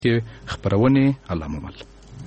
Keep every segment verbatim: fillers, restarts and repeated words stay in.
کې خپرونې علامه مل.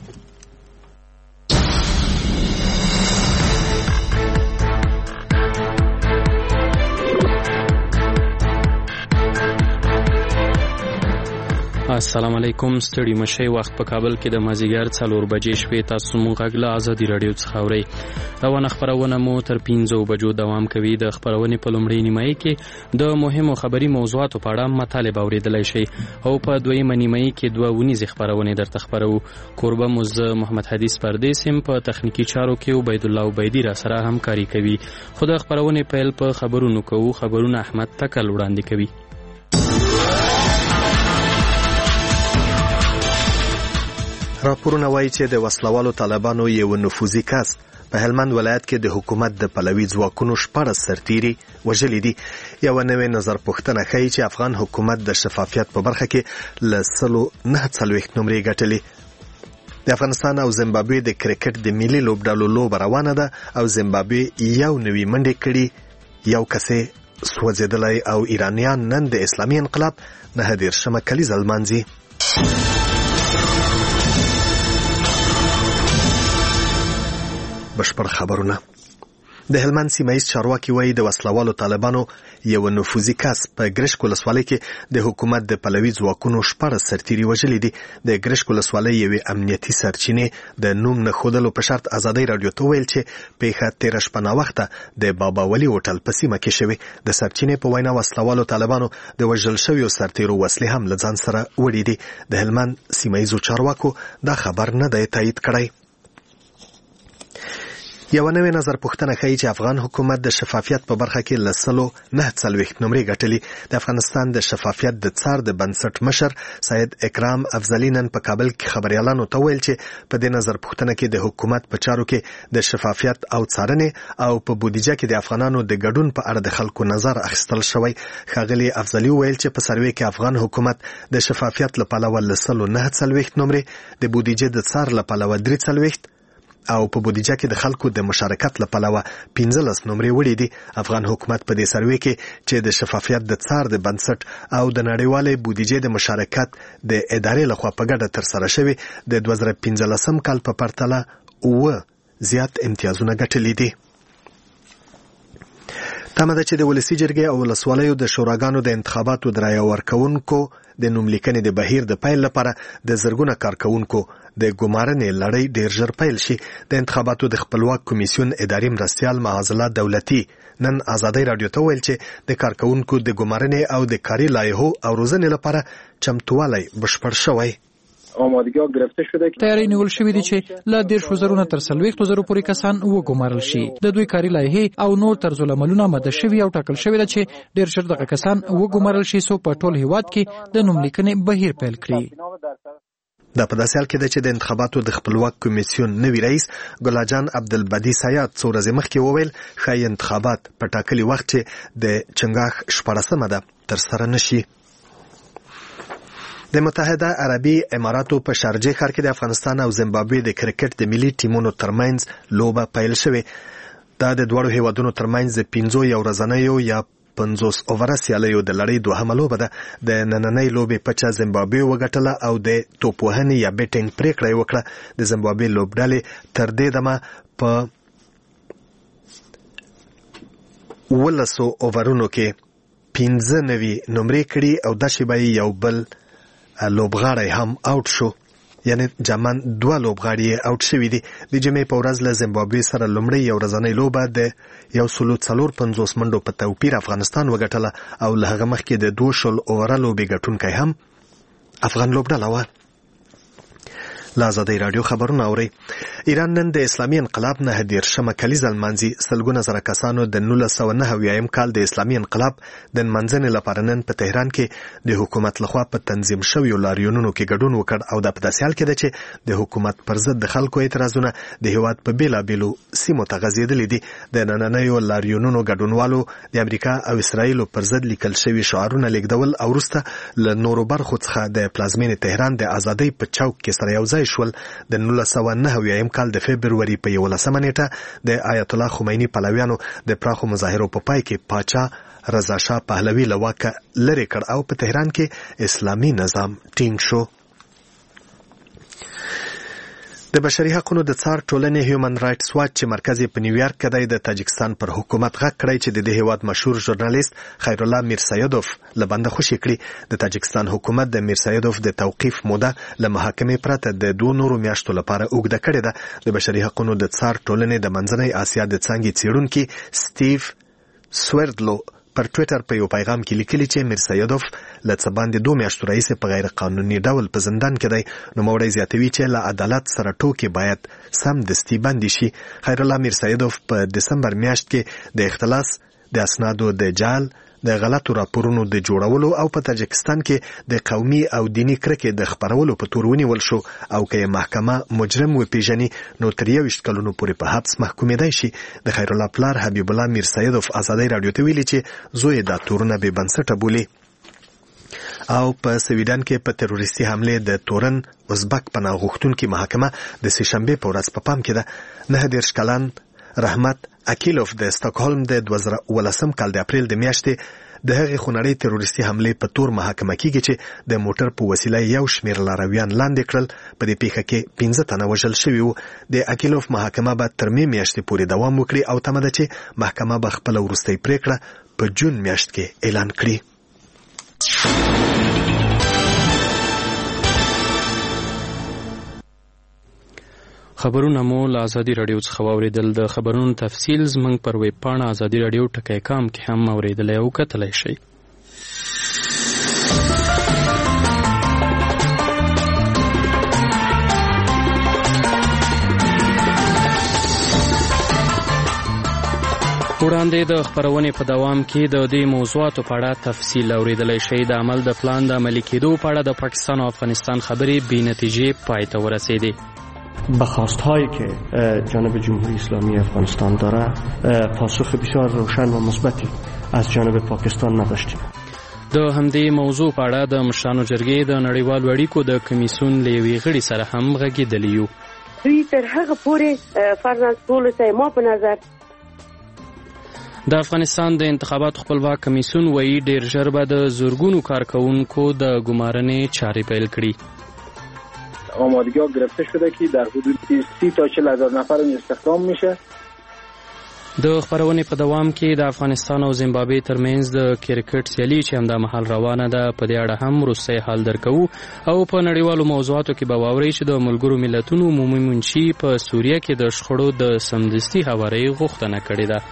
السلام علیکم. ستړي مشي. وخت په کابل کې د مازیګر څلور بجې شپې. تاسو مونږ غږ له ازادي راډیو څخه اورئ. روانه خپرونه مو تر پنځو بجو دوام کوي. د خپرونې په لومړۍ نیمایي کې د مهمو خبري موضوعاتو په اړه مطالب اوریدلای شئ او په دویمه نیمایي کې دوه ونیزې خپرونې درته خپرو. کوربه مو زه محمد حدیث پردیس یم. په تخنیکی چارو کې عبید الله عبیدی را سره همکاري کوي. خو د خپرونې پیل په خبرونو کوو. خبرونه احمد تکل وړاندې کوي. راپورونه وایي چې د وسلوالو طالبانو یو نفوذي کس په هلمند ولایت کې د حکومت د پلوي ځواکونو شپاړس سرتیري وژلي دي. یو نوې نظر پوښتنه ښیي چې افغان حکومت د شفافیت په برخه کې له سلو نه څلوېښت نمرې ګټلې. د افغانستان او زیمبابوې د کرکټ د ملي لوبډلو لوبه روانه ده او زیمبابوې یو نوې منډې کړي. یو کسې سوځېدلی او ایرانیان نن د اسلامي انقلاب نهه دېرشمه کلیزه لمانځي. بشپړ خبرونه. د هلمند سیمایي چارواکي وایي د وسلوالو طالبانو یو نفوذي کس په ګرشک ولسوالۍ کې د حکومت د پلوي ځواکونو شپاړس سرتیري وژلي دي. د ګرشک ولسوالۍ یوې امنیتي سرچینې د نوم نه ښودلو په شرط ازادۍ راډیو ته ویل چې پیښه تېره شپه ناوخته د بابا ولي هوټل په سیمه کې شوې. د سرچینې په وینا وسلوالو طالبانو د وژل شویو سرتیرو وسلې هم له ځان سره وړي دي. د هلمند سیمایي چارواکو دا خبر نه دی تایید کړی. یو نوې نظر پوښتنه ښیي چې افغان حکومت د شفافیت په برخه کې له سلو نه څلوېښت نمرې ګټلې. د افغانستان د شفافیت د څار د بنسټ مشر سید اکرام افضلي نن په کابل کې خبريالانو ته ویل چې په دې نظر پوښتنه کې د حکومت په چارو کې د شفافیت او څارنې او په بودیجه کې د افغانانو د ګډون په اړه د خلکو نظر اخیستل شوی. ښاغلي افضلي ویل چې په سروې کې افغان حکومت د شفافیت له پلوه له سلو نه څلوېښت نمرې، د بودیجې د څار له پلوه درې څلوېښت او په بودیجه کې د خلکو د مشارکت لپاره پنځلس نمرې وړي دي. افغان حکومت په دې سروې کې چې د شفافیت د څار د بنسټ او د نړیوالې بودیجې د مشارکت د ادارې لخوا په ګډه ترسره شوی د دوه زره پنځلسم کال په پرتله اوه زیات امتیازونه ګټلي دي. تمه ده چې د ولسي جرګې او ولسوالیو د شوراګانو د انتخاباتو د رایه ورکوونکو د نوملیکنې د بهیر د پیل لپاره د زرګونه کارکوونکو د ګمارنې لړۍ ډیر ژر پیل شي. د انتخاباتو د خپلواک کمیسیون اداري مرستیال معاذالله دولتي نن ازادۍ راډیو ته ویل چې د کارکوونکو د ګمارنې او د کاري لایحو او روزنې لپاره چمتووالی بشپړ شوی. آمادگی‌ها گرفته شده که تیاری نیول شوی دی چې له دېرش زرو نه تر څلوېښتو زرو پورې کسان وګمارل شي. د دوی کاري لایحې او نور طرزالعملونه آماده شوي او ټاکل شوی ده چې ډېر ژر دغه کسان وګمارل شي څو په ټول هیواد کې د نوملیکنې بهیر پیل کړي. دا په داسې حال کې ده چې د انتخاباتو د خپلواک کمیسیون نوي رئیس ګلاجان عبدالبدی سیاد څو ورځې مخکې وویل ښایي انتخابات په ټاکلي وخت چې د چنګاښ شپاړسمه ده ترسره نشي. د متحده عربي اماراتو په شارجه ښار کې د افغانستان او زیمبابوې د کرکټ د ملي ټیمونو ترمنځ لوبه پیل شوې. دا د دواړو هیوادونو ترمنځ د پنځو یو ورځنیو یا پنځوس اووره سیالیو د لړۍ دوهمه لوبه ده. د نننۍ لوبې پچه زیمبابوې وګټله او د توپوهنې یا بیټینګ پریکړه یې وکړه. د زیمبابوې لوبډلې تر دې دمه په ولسو اوورونو کې پنځه نوي نمرې کړي او دا شیبه یو بل لوبغاړی هم آوټ شو. یعنی جمعاً دوه لوبغاړي آوټ شوي دي. د جمعې په ورځ له زیمبابوې سره لومړۍ یو ورځنۍ لوبه د یو سلو څلور پنځوس منډو په توپیر افغانستان وګټله او له هغه مخکې د دوه شل اووره لوبې ګټونکی هم افغان لوبډله وه. له ازادۍ راډیو خبرونه اورئ. ایران نن د اسلامي انقلاب نهه دېرشمه کلیزه لمانځي. سلګونه زره کسانو د نولس سوه نهه اویایم کال د اسلامي انقلاب د نمانځنې لپاره نن په تهران کې د حکومت لخوا په تنظیم شویو لاریونونو کې ګډون وکړ او دا په داسې حال کې ده چې د حکومت پر ضد د خلکو اعتراضونه د هیواد په بېلابېلو سیمو ته غځېدلي دي. د نننیو لاریونونو ګډونوالو د امریکا او اسرائیلو پر ضد لیکل شوي شعارونه لیږدول او وروسته له نورو برخو څخه د پلازمینې تهران د ازادۍ په چوک کې سره یو ځای شول. د نولس سوه نهه اویایم کال د فبروري په یولسمه نیټه د آیت الله خمیني پلویانو د پراخو مظاهرو په پای کې پاچا رضا شاه پهلوي له واکه لرې کړ او په تهران کې اسلامي نظام ټینګ شو. د بشري حقوقو د څار ټولنې هیومن رائټس واچ چې مرکز یې په نیویارک کې دی د تاجکستان پر حکومت غږ کړی چې د دې هیواد مشهور ژورنالیست خیرالله میرسیدوف له بنده خوشي کړي. د تاجکستان حکومت د میرسیدوف د توقیف موده له محاکمې پرته د دوه نورو میاشتو لپاره اوږده کړې ده. د بشري حقوقو د څار ټولنې د منځنۍ اسیا د څانګې څېړونکي سټیو سویردلو پر ټویټر په یو پیغام کې لیکلي چې میرسیدوف له څه باندې دوه میاشتو راهیسې په غیر قانوني ډول په زندان کې دی. نوموړی زیاتوي چې له عدالت سره ټوکې باید سمدستي بندي شي. خیرالله میرسیدوف په دسمبر میاشت کې د اختلاس د اسنادو د جعل د غلطو راپورونو د جوړولو او په تاجکستان کې د قومي او دینی کرکې د خپرولو په تور ونیول شو او که محکمه مجرم وپیژني نو تر یوویشت کلونو پورې په حبس محکومېدای شي. د خیرالله پلار حبیب الله میرسیدوف ازادۍ راډیو ته ویلي چې زوی دا تورونه بې بنسټه بولي. او په سویډن کې په تروریستي حمله د تورن ازبک پناه غوښتونکي محکمه د سه شنبه په ورځ په پام کې ده. نه دېرش کلن رحمت اکیلوف د سټاکهولم د دوه زره اوولسم کال د اپریل د میاشتې د هغې خونړۍ تروریستي حملې په تور محاکمه کیږي چې د موټر په وسیله یو شمېر لارویان لاندې کړل. په دې پیښه کې پنځه تنه وژل شوي وو. د اکیلوف محاکمه به تر مې میاشتې پورې دوام وکړي او تمه ده چې محکمه به خپله وروستۍ پریکړه په جون میاشت کې اعلان کړي. خبرونه مو له ازادي راډیو څخه واورېدل. د خبرونو تفصیل زموږ پر ویب پاڼه ازادي راډیو ټکی کام کې هم اورېدلی او کتلی شئ. وړاندې د خپرونې په دوام کې د دې موضوعاتو په اړه تفصیل اورېدلی شئ. د عمل د پلان د عملي کېدو په اړه د پاکستان او افغانستان خبرې بې نتیجې پای ته ورسېدې. به خواستهایی که جانب جمهوری اسلامی افغانستان داره پاسخ بسیار روشن و مثبتی از جانب پاکستان نداشتیم. د همدې موضوع په اړه د مشرانو جرګې د نړیوالو اړیکو د کمیسیون له یوې غړي سره هم غږېدلي یو. دوی تر هغه پورې فرضاً ټولو ته ما په نظر د افغانستان د انتخاباتو خپلواک کمیسیون وایي ډېر ژر به د زرګونو کارکوونکو د ګمارنې چارې پیل کړي. آمادگی ها گرفته شده که در حدود سی تا چهل هزار نفر استخدام میشه. د خبرونې په دوام کې د افغانستان او زیمبابوې ترمنځ د کرکټ سیالي چې همدا مهال روانه ده په دې اړه هم وروستی حال درکوو او په نړیوالو موضوعاتو کې به واورئ چې د ملګرو ملتونو عمومي منشي په سوریه کې د شخړو د سمدستي هوارۍ غوښتنه کړې ده.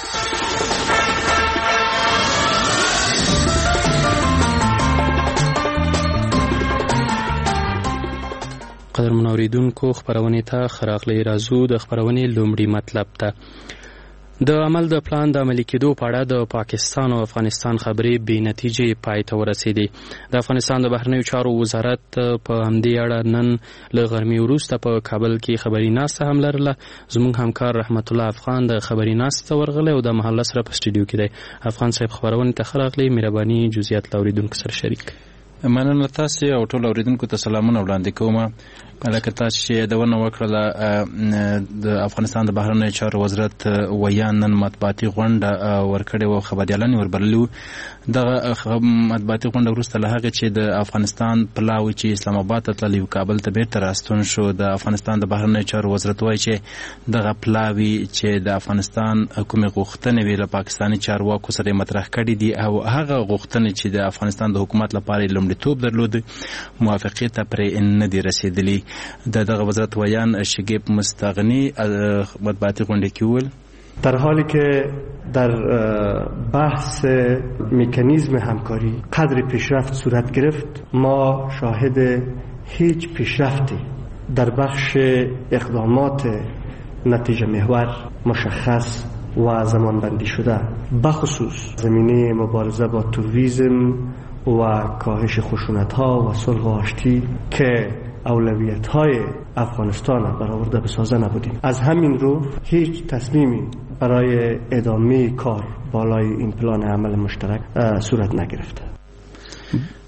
قدرمن اوریدونکو خبرونې ته ښه راغلی. راځو د خبرونې لومړي مطلب ته. د عمل د پلان د عملي کېدو په اړه د پاکستان او افغانستان خبرې بې نتیجې پای ته ورسېدې. د افغانستان د بهرنیو چارو وزارت په همدې اړه نن له غرمې وروسته په کابل کې خبري ناسته هم لرله. زموږ همکار رحمت الله افغان د خبري ناستې ته ورغلی او د محله سره په سټوډیو کې دی. افغان صاحب خبرونې ته ښه راغلی. مهرباني جزئیات له اوریدونکو سره شریک. مننه تاسې او ټول اوریدونکو ته سلامونه وړاندې کوم. لکه تاسو چې یادونه وکړله د افغانستان د بهرنیو چارو وزارت ویان نن مطبوعاتي غونډه ورکړې وه، خبریالان یې وربللي وو. دغه مطبوعاتي غونډه وروسته له هغې چې د افغانستان پلاوی چې اسلام آباد ته تللی و کابل ته بیرته راستون شو. د افغانستان د بهرنیو چارو وزارت وایي چې دغه پلاوی چې د افغانستان کومې غوښتنې وې له پاکستاني چارواکو سره یې مطرح کړي دي او هغه غوښتنې چې د افغانستان د حکومت لپاره یې لومړیتوب درلود موافقې ته پرې نه دي رسېدلي. د دغه وزارت ویان شگیب مستغنی مطبوعاتي غونډه کې وویل در حالی که در بحث مکانیزم همکاری قدر پیشرفت صورت گرفت، ما شاهد هیچ پیشرفتی در بخش اقدامات نتیجه محور مشخص و زمانبندی شده بخصوص زمینه مبارزه با تروریسم و کاهش خشونت‌ها و صلح و آشتی که اولویت‌های افغانستان برآورده بسازه نبودیم. از همین رو هیچ تصمیمی برای ادامه کار بالای این پلان عمل مشترک صورت نگرفته.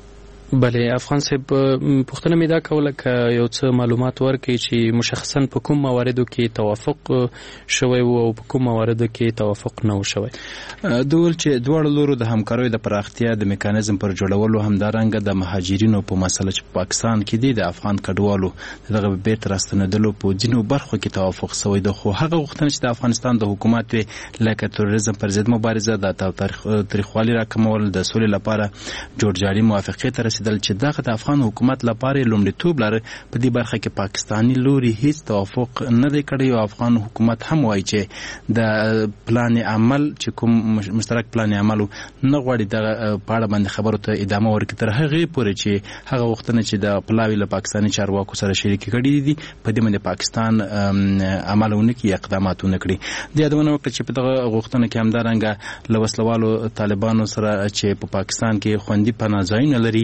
بله افغان صاحب پوښتنه مې دا کوله که یو څه معلومات ورکړي چې مشخصا په کوم مواردو کې توافق شوی و او په کوم مواردو کې توافق نه و شوی. د ول چې دواړو لورو د همکاریو د پراختیا د میکانیزم پر جوړولو همدارنګه د مهاجرینو په مسله چې په پاکستان کې دي د افغان کډوالو دغه بیرته راستنېدلو په ځینو برخو کې توافق شوی دی، خو هغه غوښتنه چې د افغانستان د حکومت لکه تروریزم پر ضد مبارزه د تاریخوالي راکمول د سولې لپاره جوړجاړي موافقې ته رسیدل چې دغه د افغان حکومت لپاره لومړیتوب لري. په دې برخه کې پاکستاني لوري هیڅ توافق نه دی کړی او افغان حکومت هم وایي چې د پلان عمل چې کوم مشترک پلان عمل نه غواړي د پاړه باندې خبرو ته ادامه ورکړي تر هغه پورې چې هغه وختونه چې د پلاوی له پاکستاني چارواکو سره شریک کړي دي په دې باندې پاکستان عملونه کوي اقداماتونه کړي. د یادونه وکړه چې په دغه غوښتنه کې همدارنګه له وسلوالو طالبانو سره چې په پاکستان کې خوندي پناه ځایونه لري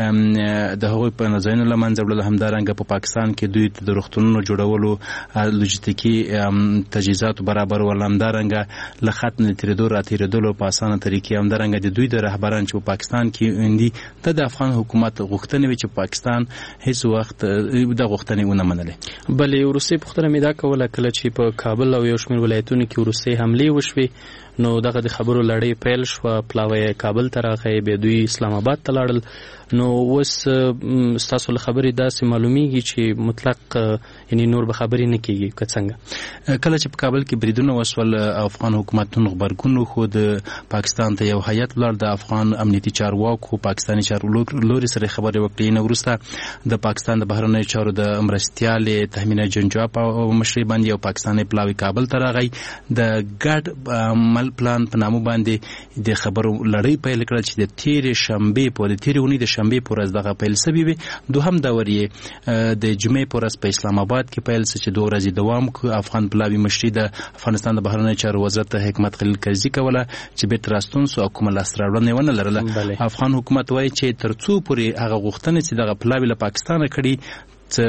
د هغوی په نظرونو لمنځه وړل، همدارنګه په پاکستان کې دوی د روغتونونو جوړولو لوجستیکي تجهیزات برابرول، همدارنګه له خط نه تیریدو را تیریدلو په اسانه طریقې، همدارنګه د دوی د رهبران چې په پاکستان کې دي د افغان حکومت غوښتنې وي چې پاکستان هیڅ وخت د غوښتنې ونه منلې. بلې وروستۍ پوښتنه مې دا کوله کله چې په کابل او یو شمېر ولایتونو کې وروستۍ حملې وشوې نو دغه د خبرو لړۍ پیل شوه، پلاوی کابل ته راغی، بیا دوی اسلام آباد ته لاړل. نو اوس ستاسو له خبرې داسې معلومیږي چې مطلق یعنی نور به خبرې نه کیږي که څنګه؟ کله چې په کابل کې بریدونه وشول افغان حکومتونو غبرګون وښود، پاکستان ته یو هیئت ولاړ د افغان امنیتي چارواکو پاکستاني چارواکو لوري سره خبرې وکړې. نو وروسته د پاکستان د بهرنیو چارو د مرستیال تهمینه جنجوا په مشرۍ باندې یو پاکستاني پلاوی کابل ته راغی، د ګډ عمل پلان په نامه باندې د خبرو لړۍ پیل کړه چې د تیرې شنبې په د تیرې اونۍ د شنبې په ورځ دغه پیل سوي وي. دوهم دور یې د جمعې په ورځ په اسلام آباد کې پیل سو چې دوه ورځې دوام کوي. افغان پلاوی مشري د افغانستان د بهرنیو چارو وزارت حکمت خلیل کرزي کوله چې بیرته راستون سو او کومه لاسته راوړنه ونه لرله. افغان حکومت وایي چې تر څو پورې هغه غوښتنې چې دغه پلاوی له پاکستانه کړي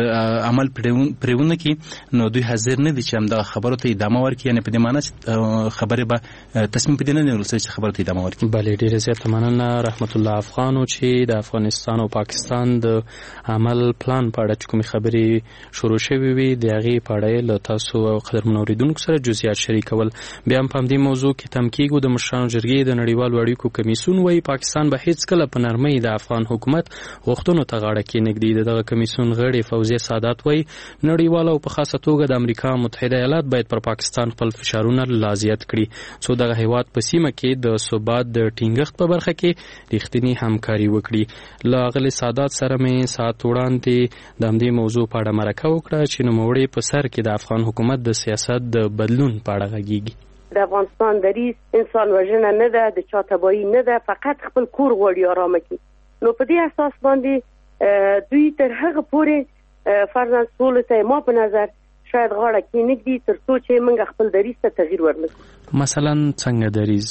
عمل پرېونه کی نو دوی حاضر نه دي چې هم د خبرو ته ادامه ورکړي، یعنی په دې معنی چې خبره به تصمیم پدې نه نیول چې خبره ته ادامه ورکړي. بله ډیره زیاته مننه رحمت الله افغانو چې د افغانستان او پاکستان د عمل پلان په اړه کوم خبرې شروع شوې وي د هغې په اړه له تاسو او قدرمنو اوریدونکو سره جزئیات شریکول. بیا هم په دې موضوع کې تم کېږو د مشرانو جرګې د نړیوالو اړیکو کمیسیون وایي پاکستان به هیڅ کله په نرمۍ د افغان حکومت غوښتنو ته غاړه کېنږدي. دغه کمیسیون غړي فوزیه سادات وایي نړیواله او په خاصه توګه د امریکا متحده ایالات باید پر پاکستان خپل فشارونه لا زیات کړي څو دغه هیواد په سیمه کې د ثبات د ټینګښت په برخه کې رښتینی همکاري وکړي. له اغلې سادات سره مې ساعت وړاندې د همدې موضوع په اړه مرکه وکړه چې نوموړی په سر کې د افغان حکومت د سیاست د بدلون په اړه غږیږي. د افغانستان دریځ انسان وژنه نه ده، د چا تباهي نه ده، فقط خپل کور غواړي آرامه کړي. نو په دې اساس باندې دوی تر هغه پورې فرضاً سولې ته ما په نظر شاید غاړه کېنږدي تر څو چې موږ خپل دریځ ته تغییر ورنکړو. مثلا څنګه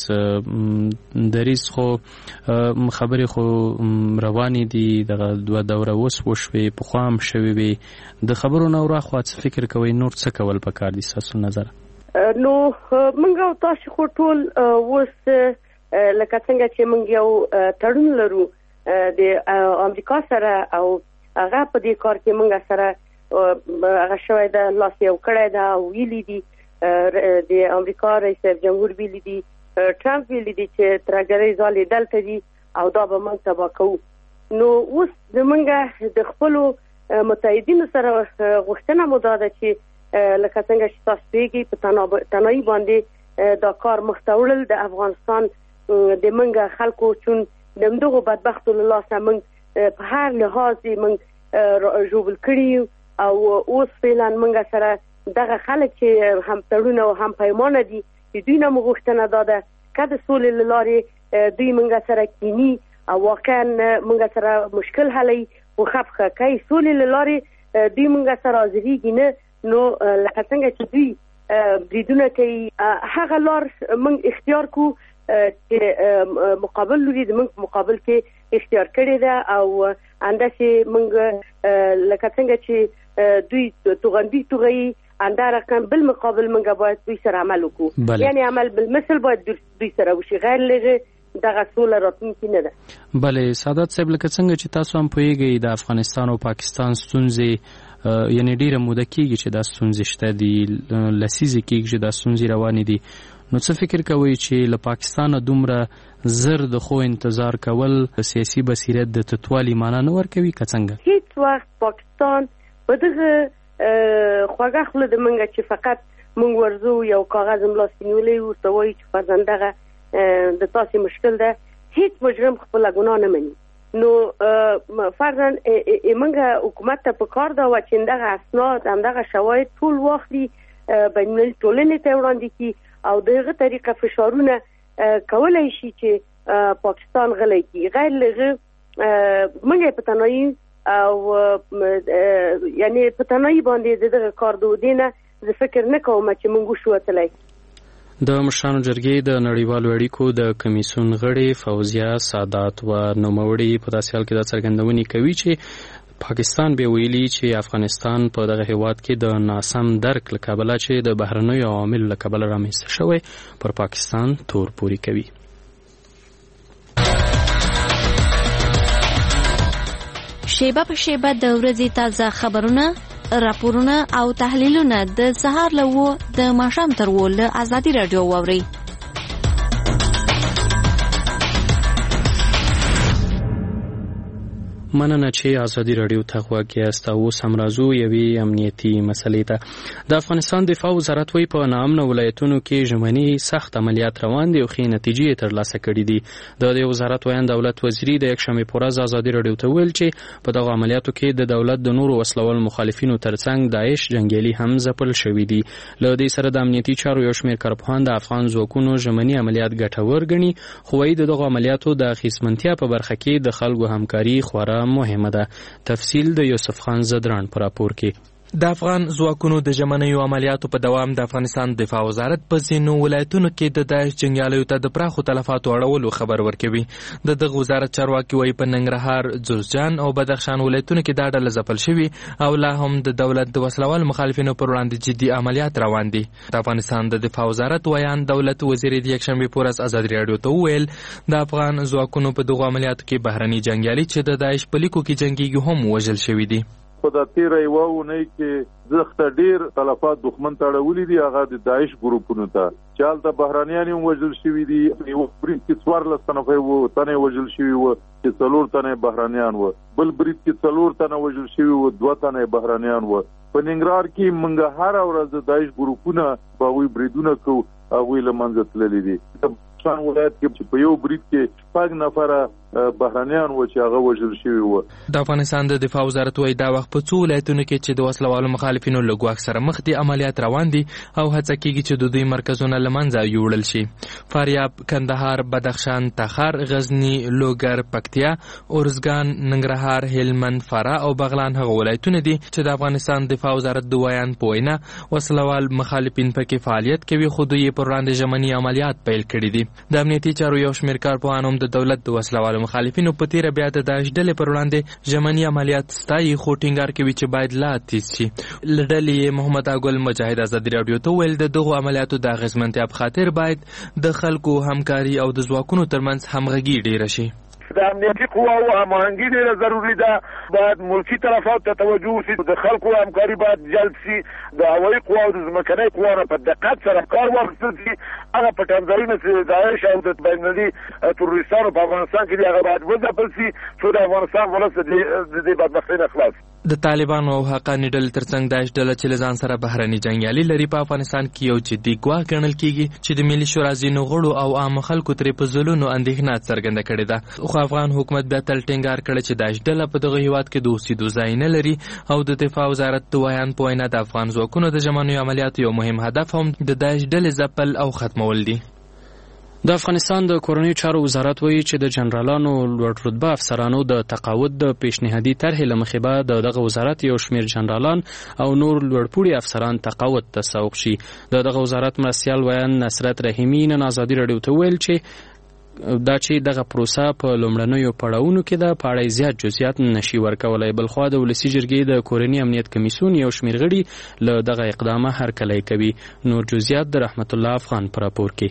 دریځ دریځ خو خبرې خو روانې دي، دغه دوه دوره اوس وشوې، پخوا هم شوې وې، د خبرو نه وراخوا څه فکر کوئ نور څه کول پکار دي ستاسو نظر؟ نو موږ او تاسو خو ټول اوس لکه څنګه چې موږ یو تړون لرو د امریکا سره او هغه په دې کار کې موږ سره هغه شوی د لاس یو کړی دا ویلي دي د امریکا رئیس جمهور ویلي دي، ټرمپ ویلي دي چې ترګرې ځالې دلته دي او دا به موږ تباه کوو. نو اوس زموږ د خپلو متحدینو سره غوښتنه مو دا ده چې لکه څنګه چې تاسو پوهیږئ په تنهایي باندې دا کار مخ ته وړل د افغانستان د موږ خلکو چون د همدغو بدبختو له لاسه موږ په هر لحاظ موږ ژوبل کړي او اوس فعلا موږ سره دغه خلک چې هم تړون او هم پیمانه دي چې دوی نه مو غوښتنه دا ده که د سولې له لارې دوی موږ سره کینی او واقعا موږ سره مشکل حلوي خو خفخه کوي سولې له لارې دوی موږ سره حاضرېږي نه، نو لکه څنګه چې دوی بریدونه کوي هغه لار موږ اختیار کو چې مقابل لوري د موږ مقابل کې اختیار کړی ده او انداسې موږ لکه څنګه چې دوی توغندي توغي انده رقم بالمقابل موږ باید دوی سره عمل وکړو، یعنی عمل بالمثل باید دوی سره وشي، غیر لغه دغه سوله راتلونکې نه ده. بلې سعادت صاحب، لکه څنګه چې تاسو هم پوهیږئ د افغانستان او پاکستان ستونزې یعنی ډیره موده کېږي چې دا ستونزې شته دي، لسیزې کېږي چې دا ستونزې روانې دي، نو څه فکر کوئ چې له پاکستانه دومره زر د خو انتظار کول سیاسي بصیرت د تطوالي معنا نه ورکوي که څنګه؟ هیڅ وخت پاکستان په دغه خوږه خوله د منګه چې فقط مونږ ورځو یو کاغذ ملاسي نیولی ورته وایي چې فرضاً دغه د تاسې مشکل ده، هیڅ مجرم خپله ګناه نه مني. نو فرضاً منګه حکومت ته په کار ده و چې دغه اسناد همدغه شواهد ټول واخلي، بین المللي ټولنې ته وړاندې کړي او دغه طریقه فشارونه کولای شي چې پاکستان غلی کړي. غیر له هغه موږ په تنهایي او یعنی په تنهایي باندې دغه کار د ودې نه زه فکر نه کوم چې موږ وشو وتلی. د مشرانو جرګې د نړیوالو اړیکو د کمیسیون غړي فوزیه سادات و نوموړي په داسې حال کې دا څرګندونې کوي چې پاکستان به ویلي چې افغانستان په دغه هیواد کې د ناسم درک له کبله چې د بهرنیو عواملو له کبله رامنځته شوی پر پاکستان تور پوري کوي. شیبه په شیبه د ورځې تازه خبرونه، راپورونه او تحلیلونه د سهار له و د ماښام تر و له ازادي راډیو واورئ. مننه چې ازادي راډیو ته غوږ یاست. اوس هم راځو یوې امنیتي مسلې ته. د افغانستان دفاع وزارت وایي په ناامنه ولایتونو کې ژمني سخت عملیات روان دي او ښې نتیجې ترلاسه کړي دي. د دې وزارت ویاند دولت وزیري د یکشنبې په ورځ ازادي راډیو ته ویل چې په دغه عملیاتو کې د دولت د نورو وسلوال مخالفینو ترڅنګ داعش جنګیالي هم ځپل شوي دي. له دې سره د امنیتي چارو یو شمېر کارپوهان د افغان ځواکونو ژمني عملیات ګټور ګڼي، خو وایي د دغو عملیاتو د اغېزمنتیا په برخه کې د خلکو همکاري خورا مهمه ده. تفصیل د یوسف خان زدران پر راپور کې. د افغان ځواکونو د ژمنیو عملیاتو په دوام د افغانستان دفاع وزارت په ځینو ولایتونو کې د داعش جنګیالیو ته د پراخو تلفاتو اړولو خبر ورکوي. د دغه وزارت چارواکي وایي په ننګرهار، جوزجان او بدخشان ولایتونو کې دا ډله ځپل شوي او لا هم د دولت د وسلوال مخالفینو پر وړاندې جدي عملیات روان دي. د افغانستان د دفاع وزارت ویاند دولت وزیر د یکشنبې په ورځ ازادي راډیو ته وویل د افغان ځواکونو په دغو عملیاتو کې بهرني جنګیالي چې د داعش په لیکو کې جنګیږي هم وژل شوي دي. په د تیره یوه اونۍ کې زخته ډیر تلفات دښمن ته اړولي دي، هغه د داعش ګروپونو ته چې هلته بهرانیان هم وژل شوي دي. یو برید کې څوارلس تنه وو تنه وژل شوي وو چې څلور تنه بهرانیان وو، بل برید کې څلور تنه وژل شوي وو، دوه تنه بهرانیان وو. په ننګرهار کې موږ هره ورځ د داعش ګروپونه په هغوی بریدونه کوو، هغوی له منځه تللي دي. افغانستان ولایت کې په یو برید کې شپږ نفره بهرانیان و چې هغه وژل شوي وو. د افغانستان د دفاع وزارت وایي دا وخت په څو ولایتونو کې چې د وسلوالو مخالفینو له ګواښ سره مخ دي عملیات روان دي او هڅه کېږي چې د دوی مرکزونه له منځه یوړل شي. فاریاب، کندهار، بدخشان، تخار، غزني، لوګر، پکتیا، ارزګان، ننګرهار، هلمند، فراه او بغلان هغه ولایتونه دي چې د افغانستان دفاع وزارت د ویان په وینا وسلوال مخالفین پکې فعالیت کوي، خو دوی پر وړاندې ژمني عملیات پیل کړي دي. د امنیتي چارو یو شمېر کارپوهان هم د دولت د وسلوالو مخالفینو په تیره بیا د داعش ډلې پر وړاندې ژمني عملیات ستایي، خو ټینګار کوي چې باید لا تیز شي. له ډلې محمد اګل مجاهد ازادي راډیو ته ویل د دغو عملیاتو د اغېزمنتیا په خاطر باید د خلکو همکاري او د ځواکونو ترمنځ همغږي ډیره شي. د امنیتي قواو هماهنګي ډېره ضروري ده. باید ملکي طرفاتو ته توجه وشي، د خلکو همکاري باید جلب شي، د هوایي قواو د ځمکنۍ قواو نه په دقت سره کار واخیستل شي. هغه پټنځایونه چې داعش او د بینالمللي تروریستانو په افغانستان کې دي هغه باید وځپل شي څو د افغانستان ولس د دې بدبختۍ نه خلاص. د طالبانو او حقاني ډلې ترڅنګ داعش ډله چې له ځان سره بهرني جنګیالي لري په افغانستان کې یو جدي ګواښ ګڼل کېږي چې د ملي شورا ځینو غړو او عامو خلکو ترې په ځلونو اندېښنه څرګنده کړې ده. خو افغان حکومت بیا تل ټینګار کړی چې داعش ډله په دغه هیواد کې د اوسېدو ځای نه لري او د دفاع وزارت د ویان په وینا د افغان ځواکونو د ژمنیو عملیاتو یو مهم هدف هم د داعش ډلې ځپل او ختمول دي. د افغانستان د کورنیو چارو وزارت وایي چې د جنرالانو لوړ رتبه افسرانو د تقاعد د پیشنهادي طرحې له مخې به د دغه وزارت یو شمېر جنرالان او نور لوړپوړي افسران تقاعد ته سوق شي. د دغه وزارت مرستیال ویان نصرت رحیمي نن ازادي راډیو ته ویل چې دا چې دغه پروسه په لومړنیو پړاوونو کې ده په اړه زیات جزئیات نشي ورکولی. بلخوا د ولسي جرګې د کورني امنیت کمیسیون یو شمېر غړي له دغه اقدامه هرکلی کوي. نور جزئیات د رحمت الله افغان په راپور کې.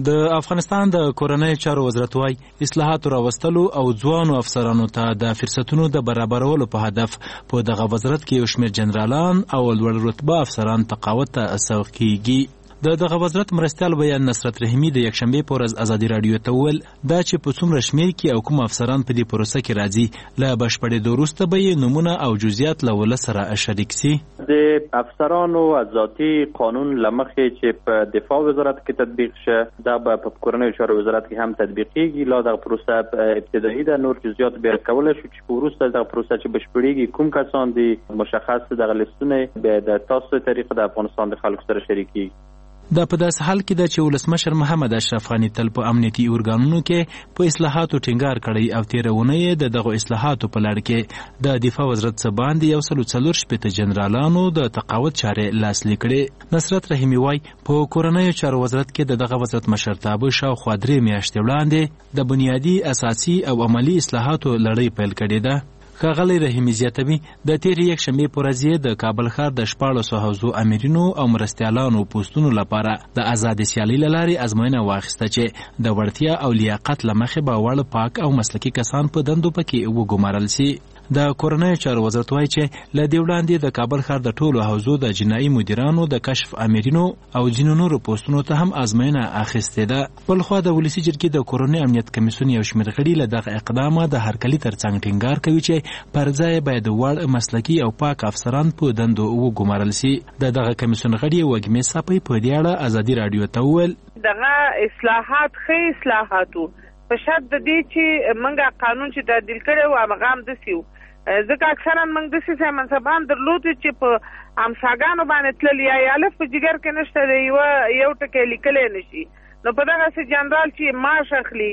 د افغانستان د کورنۍ چارو وزارت وايي اصلاحات راوستلو او ځوانو افسرانو ته د فرصتونو د برابرولو په هدف په دغه وزارت کې یو شمېر جنرالان او لوړ رتبه افسران تقاعد ته سوق کیږي. د دغه وزارت مرستیال بیان نصرت رحیمي د یکشنبې په ورځ ازادي راډیو ته وویل دا چې په څومره شمېر کې او کوم افسران په دې پروسه کې راځي له بشپړېدو وروسته به یې نومونه او جزئیات له ولس سره شریک سي. د افسرانو ذاتي قانون له مخې چې په دفاع وزارت کې تطبیق شه دا به په کورنۍ چارو وزارت کې هم تطبیقېږي. لا دغه پروسه ابتدایي ده، نور جزئیات بیا کولی شو چې په وروسته دغه پروسه چې بشپړېږي کوم کسان دي مشخص دغه لیستونه به د تاسو طریقه د افغانستان د خلکو سره شریکېږي. دا په داسې حال کې ده چې ولسمشر محمد اشرف غني تل په امنیتي ارګانونو کې په اصلاحاتو ټینګار کړی او تېره اونۍ د دغو اصلاحاتو په لړ کې د دفاع وزارت څخه باندې یو سل څلور شپېته جنرالانو د تقاعد چارې لاسلیک کړې. نصرت رحیمي وایي په کورنیو چارو وزارت کې د دغه وزارت مشرتابه شاوخوا درې میاشتې وړاندې د بنیادي اساسي او عملی اصلاحاتو لړۍ پیل کړې ده. ښاغلی رحیمي زیاتوي د تېرې یکشنبې په ورځ یې د کابل ښار د شپاړسو حوزو امیرینو او مرستیالانو پوستونو لپاره د ازادې سیالۍ له لارې ازموینه واخیسته چې د وړتیا او لیاقت له مخې به وړ پاک او مسلکي کسان په دندو پکې وګمارل سي. د کورنیو چارو وزارت وایي چې له دې وړاندې د کابل ښار د ټولو حوزو د جنایي مدیرانو د کشف امیرینو او ځینو نورو پوستونو ته هم ازموینه اخیستې ده. بلخوا د ولسي جرګې د کورنۍ امنیت کمیسیون یو شمېر غړي له دغه اقدامه د هرکلي تر څنګ ټینګار کوي چې پر ځای باید وړ مسلکي او پاک افسران په دندو وګمارل سي. د دغه کمیسیون غړي وږمې صافی په دې اړه ازادي راډیو ته وویل دغه اصلاحات ښه اصلاحاتو په شرط د دې چې موږ قانون چې تعدیل کړی و هغه هم داسې و. ځکه اکثرا موږ داسې منصبان درلودو چې په امساګانو باندې تللي یا یې الف په جګر کې نشته دی یوه یو ټکی لیکلی نه شي. نو په دغسې جنرال چې معاش اخلي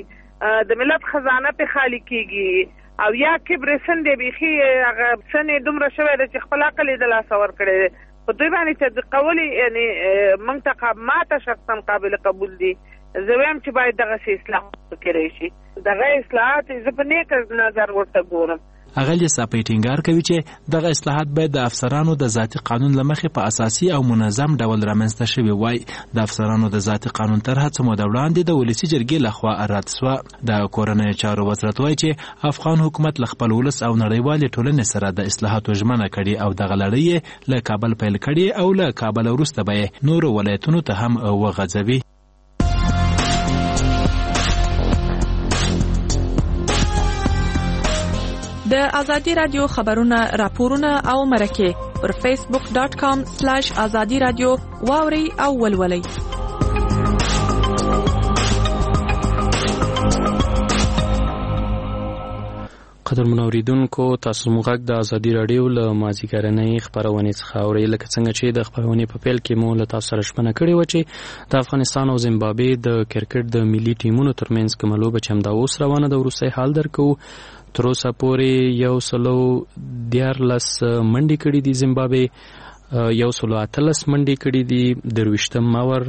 د ملت خزانه پې خالي کېږي او یا کبر سن دی بیخي هغه سن یې دومره شوی دی چې خپل عقل یې د لاسه ورکړی دی. په دوی باندې تطبیقول یعنې موږ ته ماته شخصا قابل قبول دي. زه وایم چې باید دغسې اصلاحات وکړی شي. دغه اصلاحات زه په نیک نظر ورته ګورم. اغلی صاحب ټینګار کوي چې دغه اصلاحات باید د افسرانو د ذاتي قانون لمخې په اساسي او منظم ډول رامنځته شوي وای. د افسرانو د ذاتي قانون طرحه څه موده وړاندې د ولسي جرګې لخوا رد سوه. د کورنیو چارو وزارت وایي چې افغان حکومت له خپل ولس او نړیوالې ټولنې سره د اصلاحاتو ژمنه کړې او دغه لړۍ له کابل پیل کړې او له کابل وروسته به یې نورو ولایتونو ته هم وغځوي. د ازادي رادیو خبرونه راپورونه او مرکه پر فیسبوک ډاٹ کام سلاش ازادي رادیو واوري او ولولي. قدرمن اوریدونکو تاسو موږ د ازادي رادیو له مازیګرنۍ خبرونه څخه اورئ. لکه څنګه چې د خبرونې په پیل کې مو له تاسو سره شپنه کړې و چې د افغانستان او زیمبابوې د کرکټ د ملي ټیمونو ترمنځ کومه لوبه چې همدا اوس روانه ده وروستی حال درکو. تر اوسه پورې یو سلو دیارلس منډې کړي دي زیمبابوې، یو سلو اتلس منډې کړي دي، درویشتم ماور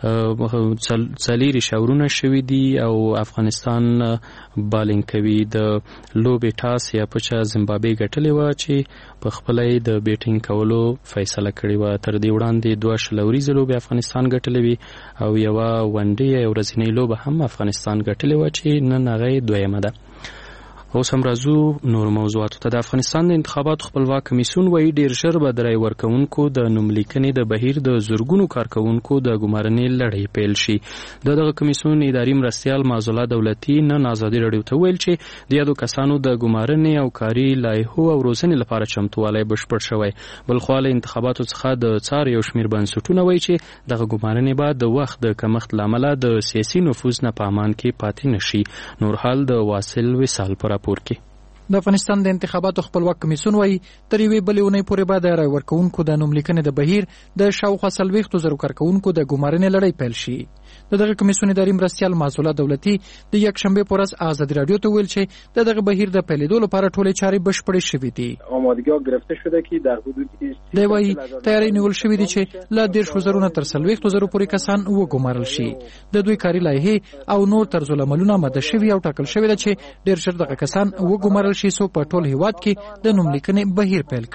څلېرې شاورونه شوي دي او افغانستان بالینګ کوي. د لوبې ټاس یا پچه زیمبابوې ګټلې وه چې په خپله یې د بیټینګ کولو فیصله کړې وه. تر دې وړاندې دوه شل اوریزې لوبې افغانستان ګټلې وي او یوه ونډې یا ورځنۍ لوبه هم افغانستان ګټلې وه چې نن هغه یې دویمه ده. اوس هم راځو نور موضوعاتو ته. د افغانستان د انتخاباتو خپلواک کمیسیون وایي ډیر ژر به د رای ورکوونکو د نوملیکنې د بهیر د زرګونو کارکوونکو د ګمارنې لړۍ پیل شي. د دغه کمیسیون اداري مرستیال معزالله دولتي نن ازادي راډیو ته ویل چې د یادو کسانو د ګمارنې او کاري لایحو او روزنې لپاره چمتووالی بشپړ شوی. بلخوا له انتخاباتو څخه د څار یو شمېر بنسټونه وایي چې دغه ګمارنې به د وخت د کمښت له امله د سیاسي نفوذ نه په امان کې پاتې نه شي. نور حال د واصل وصال پر د افغانستان د انتخاباتو خپلواک کمیسیون وایي تر یوې بلې اونۍ پورې به د رای ورکوونکو د نوملیکنې د بهیر د شاوخوا څلوېښتو زرو کارکوونکو د ګمارنې لړۍ پیل شي. د دغه کمیسیون اداري مرستیال معزالله دولتي د یکشنبې په ورځ ازادي راډیو ته ویل چې د دغه بهیر د پیلېدو لپاره ټولې چارې بشپړې شوې دي. آمادگی‌ها گرفته شده که در حدود دی وایي تیاری نیول شوې دي چې له دېرشو زرو نه تر څلوېښتو زرو پورې کسان وګمارل شي. د دوی کاري لایحې او نور طرزالعملونه آماده شوي او ټاکل شوې ده چې ډېر ژر دغه کسان وګمارل شي سو په ټول هیواد کې د نوم لیکنې بهیر پیل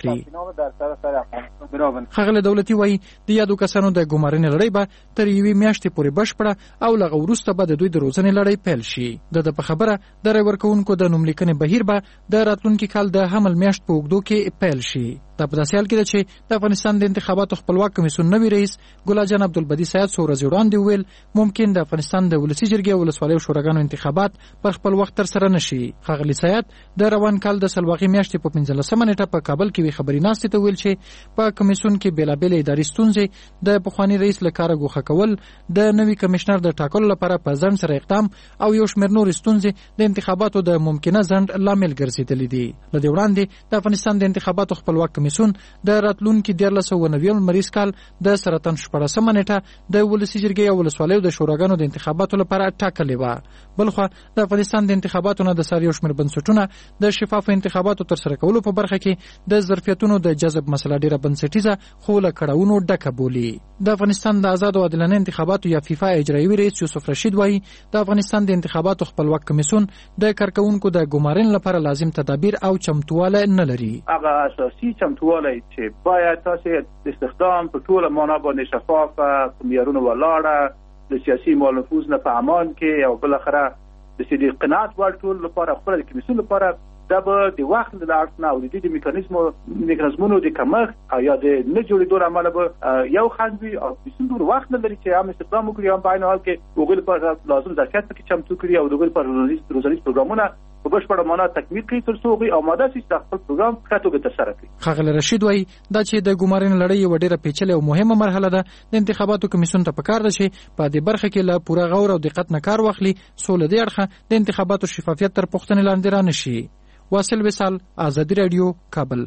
کړي. ښاغلی دولتي وایي د یادو کسانو د ګمارنې لړۍ به تر یوې میاشتې پورې بشپړه او له هغه وروسته به د دوی د روزنې لړۍ پیل شي. د ده په خبره د رای ورکوونکو د نوم لیکنې بهیر به د راتلونکي کال د حمل میاشت په اوږدو کې پیل شي. دا په داسې حال کې ده چې د افغانستان د انتخاباتو خپلواک کمیسیون نوي رئیس ګلا جان عبدالبدی سید څو ورځې وړاندې وویل ممکن د افغانستان د ولسي جرګې او ولسوالیو شوراګانو انتخابات پر خپل وخت ترسره نه شي. ښاغلي سید د روان کال د سلواغې میاشتې په پنځلسمه نیټه په کابل کې وي خبري ناستې ته ویل چې په کمیسیون کې بېلابېلې اداري ستونزې د پخواني رئیس له کاره ګوښه کول د نوي کمشنر د ټاکلو لپاره په ځنډ سره اقدام او یو شمېر نورې ستونزې د انتخاباتو د ممکنه ځنډ لامل ګرځېدلې دي. له دې وړاندې د افغانستان د انتخاباتو خپلواک کمیسیون د راتلونکي دیارلس سوه نوي لمریز کال د سرطان شپاړسمه نیټه د ولسي جرګې او ولسوالیو د شوراګانو د انتخاباتو لپاره ټاکلې وه. بلخوا د افغانستان د انتخاباتو نه د سر یو شمېر بنسټونه د شفافو انتخاباتو ترسره کولو په برخه کې د ظرفیتونو د جذب مسله ډېره بنسټیزه خو له کړاوونو ډکه بولي. د افغانستان د آزاد او عادلانه انتخاباتو یا فیفا اجرایوي رئیس یوسف رشید وایي د افغانستان د انتخاباتو خپلواک کمیسیون د کارکوونکو د ګمارنې لپاره لازم تدابیر او چمتواله نه لري. هغه اساسي چمتواله چې باید تاسو استخدام په ټوله معنا باندې شفاف په معیارونو ولاړه د سیاسي مال نفوذ نه په امان کې او بل اخره د سیدي قناعت وړ ټول لپاره خپل د کمیسیون لپاره دا به د وخت د اړتیا او د دې میکانیزمو میکانیزمونو د کمښت یا د نه جوړېدو عمل به یو خنډ او بسندور وخت نه لري چې هم استخدام وکړي هم په عین حال کې وګړي په لازم ظرفیت کې چمتو کړي او د وګړي په روزنیز پروګرامونه په بشپړه معنا تکمیل کړي تر څو هغوی آماده شي چې خپل پروګرام په ښه توګه ترسره کړي. ښاغلی رشید وایي دا چې د ګمارنې لړۍ یوه ډېره پیچلې او مهمه مرحله ده. د انتخاباتو کمیسیون ته پکار ده چې په دې برخه کې له پوره غور او دقت نه کار واخلي څو له دې اړخه د انتخاباتو شفافیت تر پوښتنې لاندې رانه شي. واصل وصال، آزادي رادیو، کابل.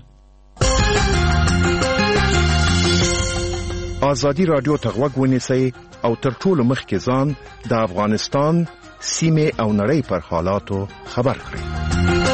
آزادي رادیو ته غوږ ونیسئ او تر ټولو مخکې ځان د افغانستان سیمې او نړۍ پر حالاتو خبر کړئ.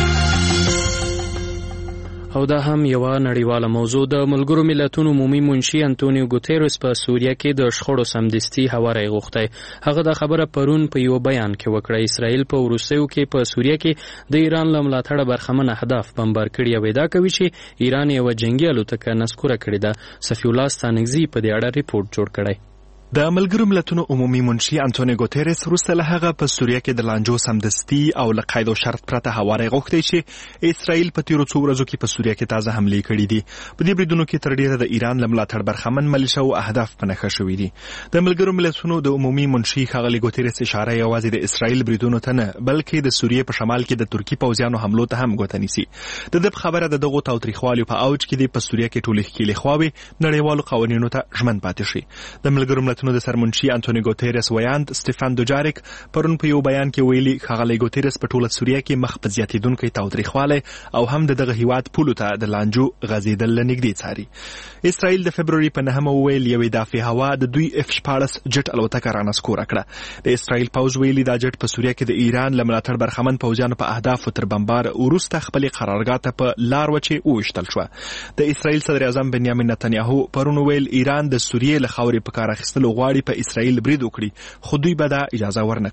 او دا هم یوه نړیواله موضوع. د ملګرو ملتونو عمومي منشي انټونیو ګوتيرس په سوریه کې د شخړو سمدستي هواری غوښتی. هغه دا خبره پرون په یو بیان کې وکړه. اسرائیل په وروستیو کې په سوریه کې د ایران له ملاتړه برخمن اهداف بمبار کړي او ادعا کوي چې ایران یوه جنگي الوتکه نسکوره کړې ده. صفی الله ستانکزي په دې اړه ریپورت جوړ کړی. د ملګرو ملتونو عمومي منشي انټونیو ګوتيرس وروسته له هغه په سوریه کې د لانجو سمدستي او له قید او شرط پرته هواری غوښتی چې اسرائیل په تیرو څو ورځو کې په سوریه کې تازه حملې کړې دي. په دې بریدونو کې تر ډیره د ایران له ملاتړ برخمن ملیشه او اهداف په نښه شوي دي. د ملګرو ملتونو د عمومي منشي ښاغلي ګوتيرس اشاره یوازې د اسرائیل بریدونو ته نه بلکې د سوریه په شمال کې د ترکی پوځیانو حملو ته هم ګوته نیسي. د دې خبره د دغو تاوتریخوالي په اوج کې د په سوریه کې ټولې ښکېلې خواوې نړیوالو قوانینو ته ژمن پاتې شي. د ملګرو ملتونو د سرمنشي انټونیو ګوتيرس ویاند سټيفان دوجاریک پرون په یو بیان کې ویلي ښاغلی ګوتيرس په ټوله سوریه کې مخ په زیاتېدونکی تاوتریخوالی او هم د دغه هیواد پولو ته د لانجو غځېدل له نږدې څاري. اسرائیل د فبروري په نهمه وویل یوې دافع هوا د دوی اف شپاړس جټ الوتکه رانسکوره کړه. د اسرائیل پوځ ویلي دا جټ په سوریه کې د ایران له ملاتړ برخمن پوځیانو په اهدافو تر بمبار وروسته خپلې قرارګاه ته په لار وچې وویشتل شوه. د اسرائیل صدر اعظم بنیامین نتنیاهو پرون ویل ایران د سوریې له خاورې په کار اخیستلو غواړي په اسرائیل برید وکړي خو دوی به دا اجازه ورنه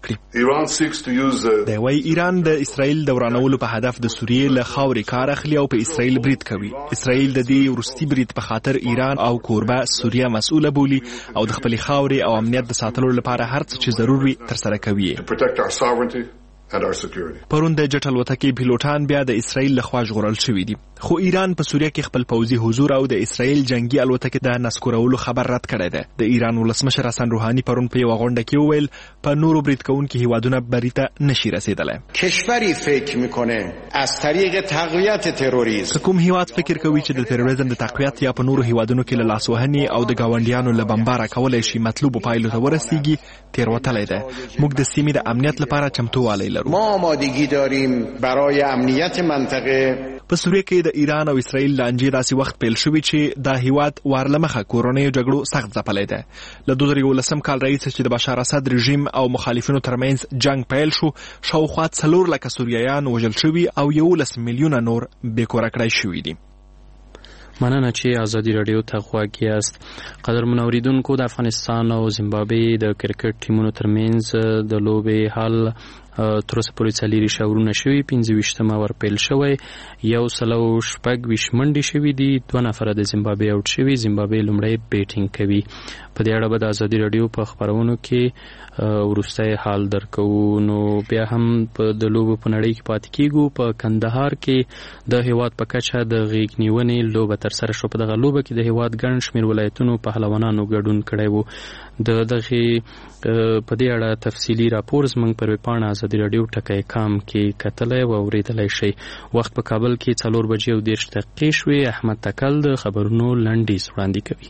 کړي. دی وايي ایران د اسرائیل د ورانولو په هدف د سوریې له خاورې کار اخلي او په اسرائیل برید کوي. اسرائیل د دې وروستي برید په خاطر ایران او کوربه سوریه مسؤله بولي او د خپلې خاورې او امنیت د ساتلو لپاره هر څه چې ضرور وي ترسره کوي. پرون د جټ الوتکې پیلوټان بیا د اسرائیل لخوا ژغورل شوي دي. خو ایران په سوریه کې خپل پوځي حضور او د اسرائیل جنگي الوتکې د نسکورولو خبر رد کړی دی. د ایران ولسمشر حسن روحانی پرون په یوه غونډه کې وویل په نورو برید کوونکي هیوادونه بري ته نشي رسېدلی. کشوری فکر میکنه از طریق تقویت تروریسم کوم هیواد فکر کوي چې د تروریزم د تقویت یا په نورو هیوادونو کې له لاسوهنې او د ګاونډیانو له بمباره کولی شي مطلوبو پایلو ته ورسیږي تېروتلی دی. موږ د سیمې د امنیت لپاره چمتووالی لرو. ما آمادگی داریم برای امنیت منطقه. په سوریه کې د ایران او اسرائیل لانجې داسې وخت پیل شوي چې دا هیواد ورلمخه کورنیو جګړو سخت ځپلی دی. له دوه زره یولسم کال راهیسې چې د بشار اسد رژیم او مخالفینو ترمنځ جنگ پیل شو شاوخوا څلور لکه سوریایان وژل شوي او یولس میلیونه نور بېکوره کړای شوي دي. مننه چې آزادي رادیو ته غوږ یاست. قدرمن اوریدونکو، د افغانستان او زیمبابوې د کرکټ ټیمونو ترمنځ د لوبې حال تر اوسه پورې څلور شاورونه شوي، پنځه ویشتمه ور پیل شوی، یو سلو شپږ ویشت منډې شوي دي، دوه نفره د زیمبابوې آوټ شوي. زیمبابوې لومړی بیټینګ کوي. په دې اړه به د ازادي راډیو په خپرونو کې وروستی حال درکوو. نو بیا هم د لوبو په نړۍ کې پاتې کیږو. په کندهار کې د هیواد په کچه د غیږ نیونې لوبه ترسره شوه. په دغه لوبه کې د هیواد ګڼ شمېر ولایتونو پهلوانانو ګډون کړی و. د دغې په دې اړه تفصیلي راپور زموږ پر ویبپاڼه ازادي راډیو ټکی کام کې کتلی او اورېدلی شئ. وخت په کابل کې څلور بجې او دېرش دقیقې شوې. احمد تکل د خبرونو لنډیز وړاندې کوي.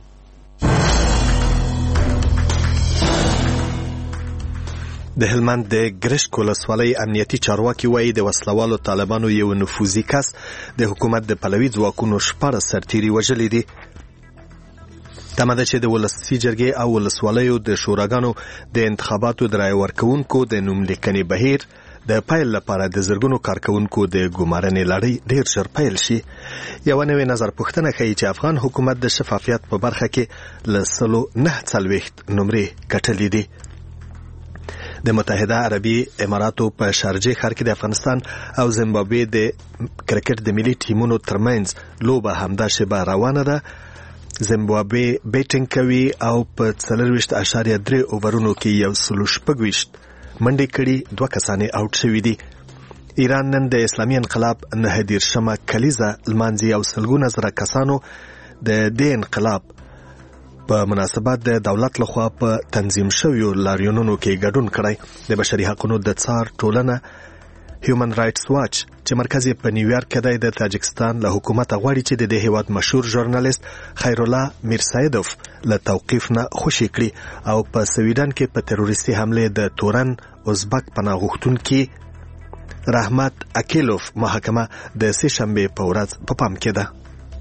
د هلمند د ګرشک ولسوالۍ امنیتي چارواکي وایي د وسلوالو طالبانو یو نفوذي کس د حکومت د پلوي ځواکونو شپاړس سرتیري وژلي دي. تمه ده چې د ولسي جرګې او ولسوالیو د شوراګانو د انتخاباتو د رایې ورکوونکو د نوملیکنې بهیر د پیل لپاره د زرګونو کارکونکو د ګمارنې لړۍ ډیر ژر پیل شي. یوه نوې نظر پوښتنه ښیي چې افغان حکومت د شفافیت په برخه کې له سلو نه څلوېښت نمرې ګټلې دي. د متحده عربي اماراتو په شارجې ښار کې د افغانستان او زیمبابوې د کرکټ د ملي ټیمونو ترمنځ لوبه همدا شیبه روانه ده. زیمبابوې بیټینګ کوي او په څلرویشت اعشاریه درې اوورونو کې یو سلو شپږ ویشت منډې کړي، دوه کسانې آوټ شوي دي. ایران نن د اسلامي انقلاب نهه دېرشمه کلیزه لمانځي او سلګونه زره کسانو د دې انقلاب په مناسبت د دولت لخوا په تنظیم شویو لاریونونو کې ګډون کړی. د بشري حقوقو د څار ټولنه هیومن رائټس واچ چې مرکز یې په نیویارک کې دی، د تاجکستان له حکومته غواړي چې د دې هیواد مشهور ژورنالیست خیرالله میرسایدوف له توقیف نه خوشي کړي او په سویډن کې په تروریستي حملې د تورن ازبک پناه غوښتونکي رحمت اکیلوف محاکمه د سه شنبه په ورځ په پام کې ده.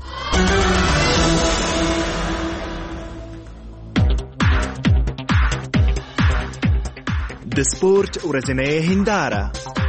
د سپورت ورځنۍ هنداره.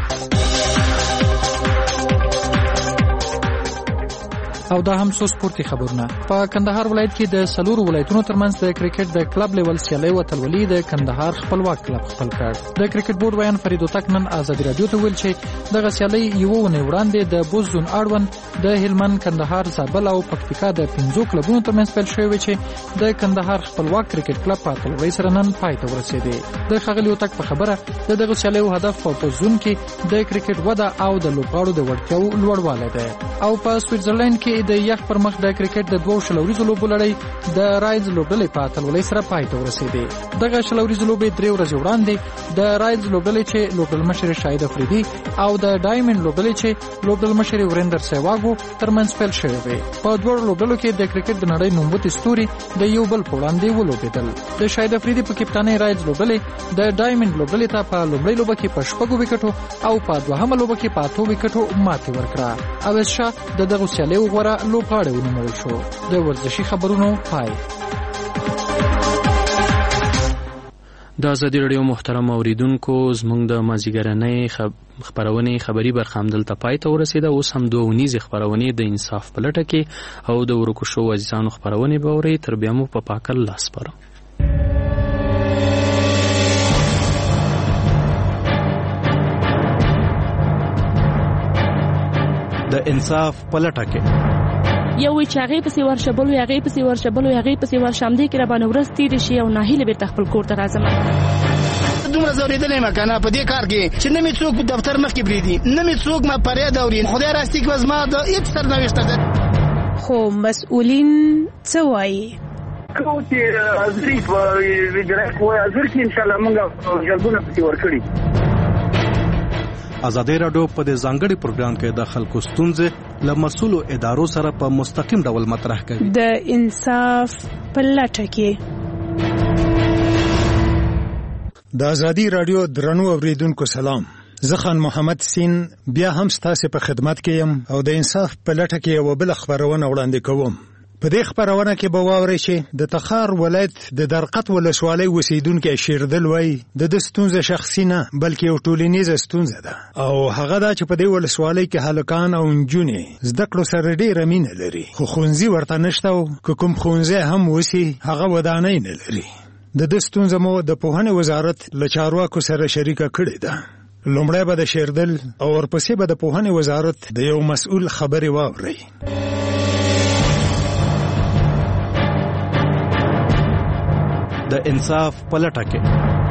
او دا هم څو سپورتي خبرونه. په کندهار ولایت کې د سلور ولایتونو ترمنځ د کرکټ د کلب لیول سیالۍ وتلولي د کندهار خپلواک کلب خپل کړ. د کرکټ بورډ ویان فرید وتک نن ازادي راډیو ته ویل چې دغه سیالۍ یو ونه وړاندې د بوز زون اړوند د هلمند، کندهار، زابل او پکتیکا د پنځو کلبونو ترمنځ پیل شوی چې د کندهار خپلواک کرکټ کلب په اتلولۍ سره نن پای ته ورسېدی. د ښاغلي وتک په خبره د دغه سیالیو هدف په زون کې د کرکټ وده او د لوبغاړو د وړتیاو لوړوالی دی. او په سویټزرلند کې د یخ پر مخ د کرکټ د دوو شلوریزو لوبو لړۍ د رایلز لوبډلې په اتلولۍ سره پای ته ورسېدې. دغه شلوریزو لوبې درې ورځې وړاندې د رایلز لوبډلې چې لوبډلمشر شاهد افریدي او د ډایمنډ لوبډلې چې لوبډلمشر وریندر سیواګو ترمنځ پیل شوې وې. په دوه لوبډلو کې د کرکټ د نړۍ نوموتي ستوري د یو بل په وړاندې ولوبېدل. د شاهد افریدي په کپټانۍ رایلز لوبډلې د ډایمنډ لوبډلې ته په لومړۍ لوبه کې په شپږو وکټو او په دوهمه لوبه کې په اتو وکټو ماتې ورکړه. اوس شاه د دغه سیالیو غوره لوبغاړی ونومول شو. د ورزشي خبرونو پای. د ازادي راډیو محترم اوریدونکو، زموږ د مازیګرنۍ خبرونې خبري برخه هم دلته پای ته ورسېده. اوس هم دوه ونیزې خبرونې د انصاف په لټه کې او د ورکو شوو عزیزانو خبرونې به اورئ. تر بیا مو په پاکل لاس سپارم. د انصاف په لټه کې یو وی چې هغې پسې ورشه، بل وی هغې پسې ورشه، بل وی هغې پسې ورشه، همدې کې راباندې ورځ تېرې شي او ناهیلې بېرته خپل کور ته راځم. دومره ځورېدلی یم که نه په دې کار کې چې نه مې څوک دفتر مخکې پرېږدي، نه مې څوک ما فریاد اوري. خدای راستي که زما د هېڅ سرنوشته ده. خو مسؤلین څه وایي؟ کوم چې حاضري په وجرایت وایي حاضر کې انشاءالله موږ جلبونه پسې ورکړي. ازادي راډیو په دې ځانګړي پروګرام کې د خلکو ستونزې له مسؤلو ادارو سره په مستقیم ډول مطرح کوي. د انصاف په لټه کې د ازادي راډیو درنو اوریدونکو سلام. زه خان محمد سین بیا هم ستاسو په خدمت کې یم او د انصاف په لټه کې یو بل خبرونه وړاندې کوم. په دې خبرونه کې به واورئ چې د تخار ولایت د درقط ولسوالۍ اوسیدونکي شیردل وایي د ده ستونزه شخصي نه بلکې یو ټولنیزه ستونزه ده او هغه دا چې په دې ولسوالۍ کې هلکان او نجونې زده کړو سره ډېره مینه لري، خو ښوونځي ورته نشته او که کوم ښوونځی هم وسي هغه ودانۍ نه لري. د ده ستونزه مو د پوهنې وزارت له چارواکو سره شریکه کړې ده. لومړی به د شیردل او ورپسې به د پوهنې وزارت د یو مسؤل خبرې واورئ. د انصاف په لټه کې.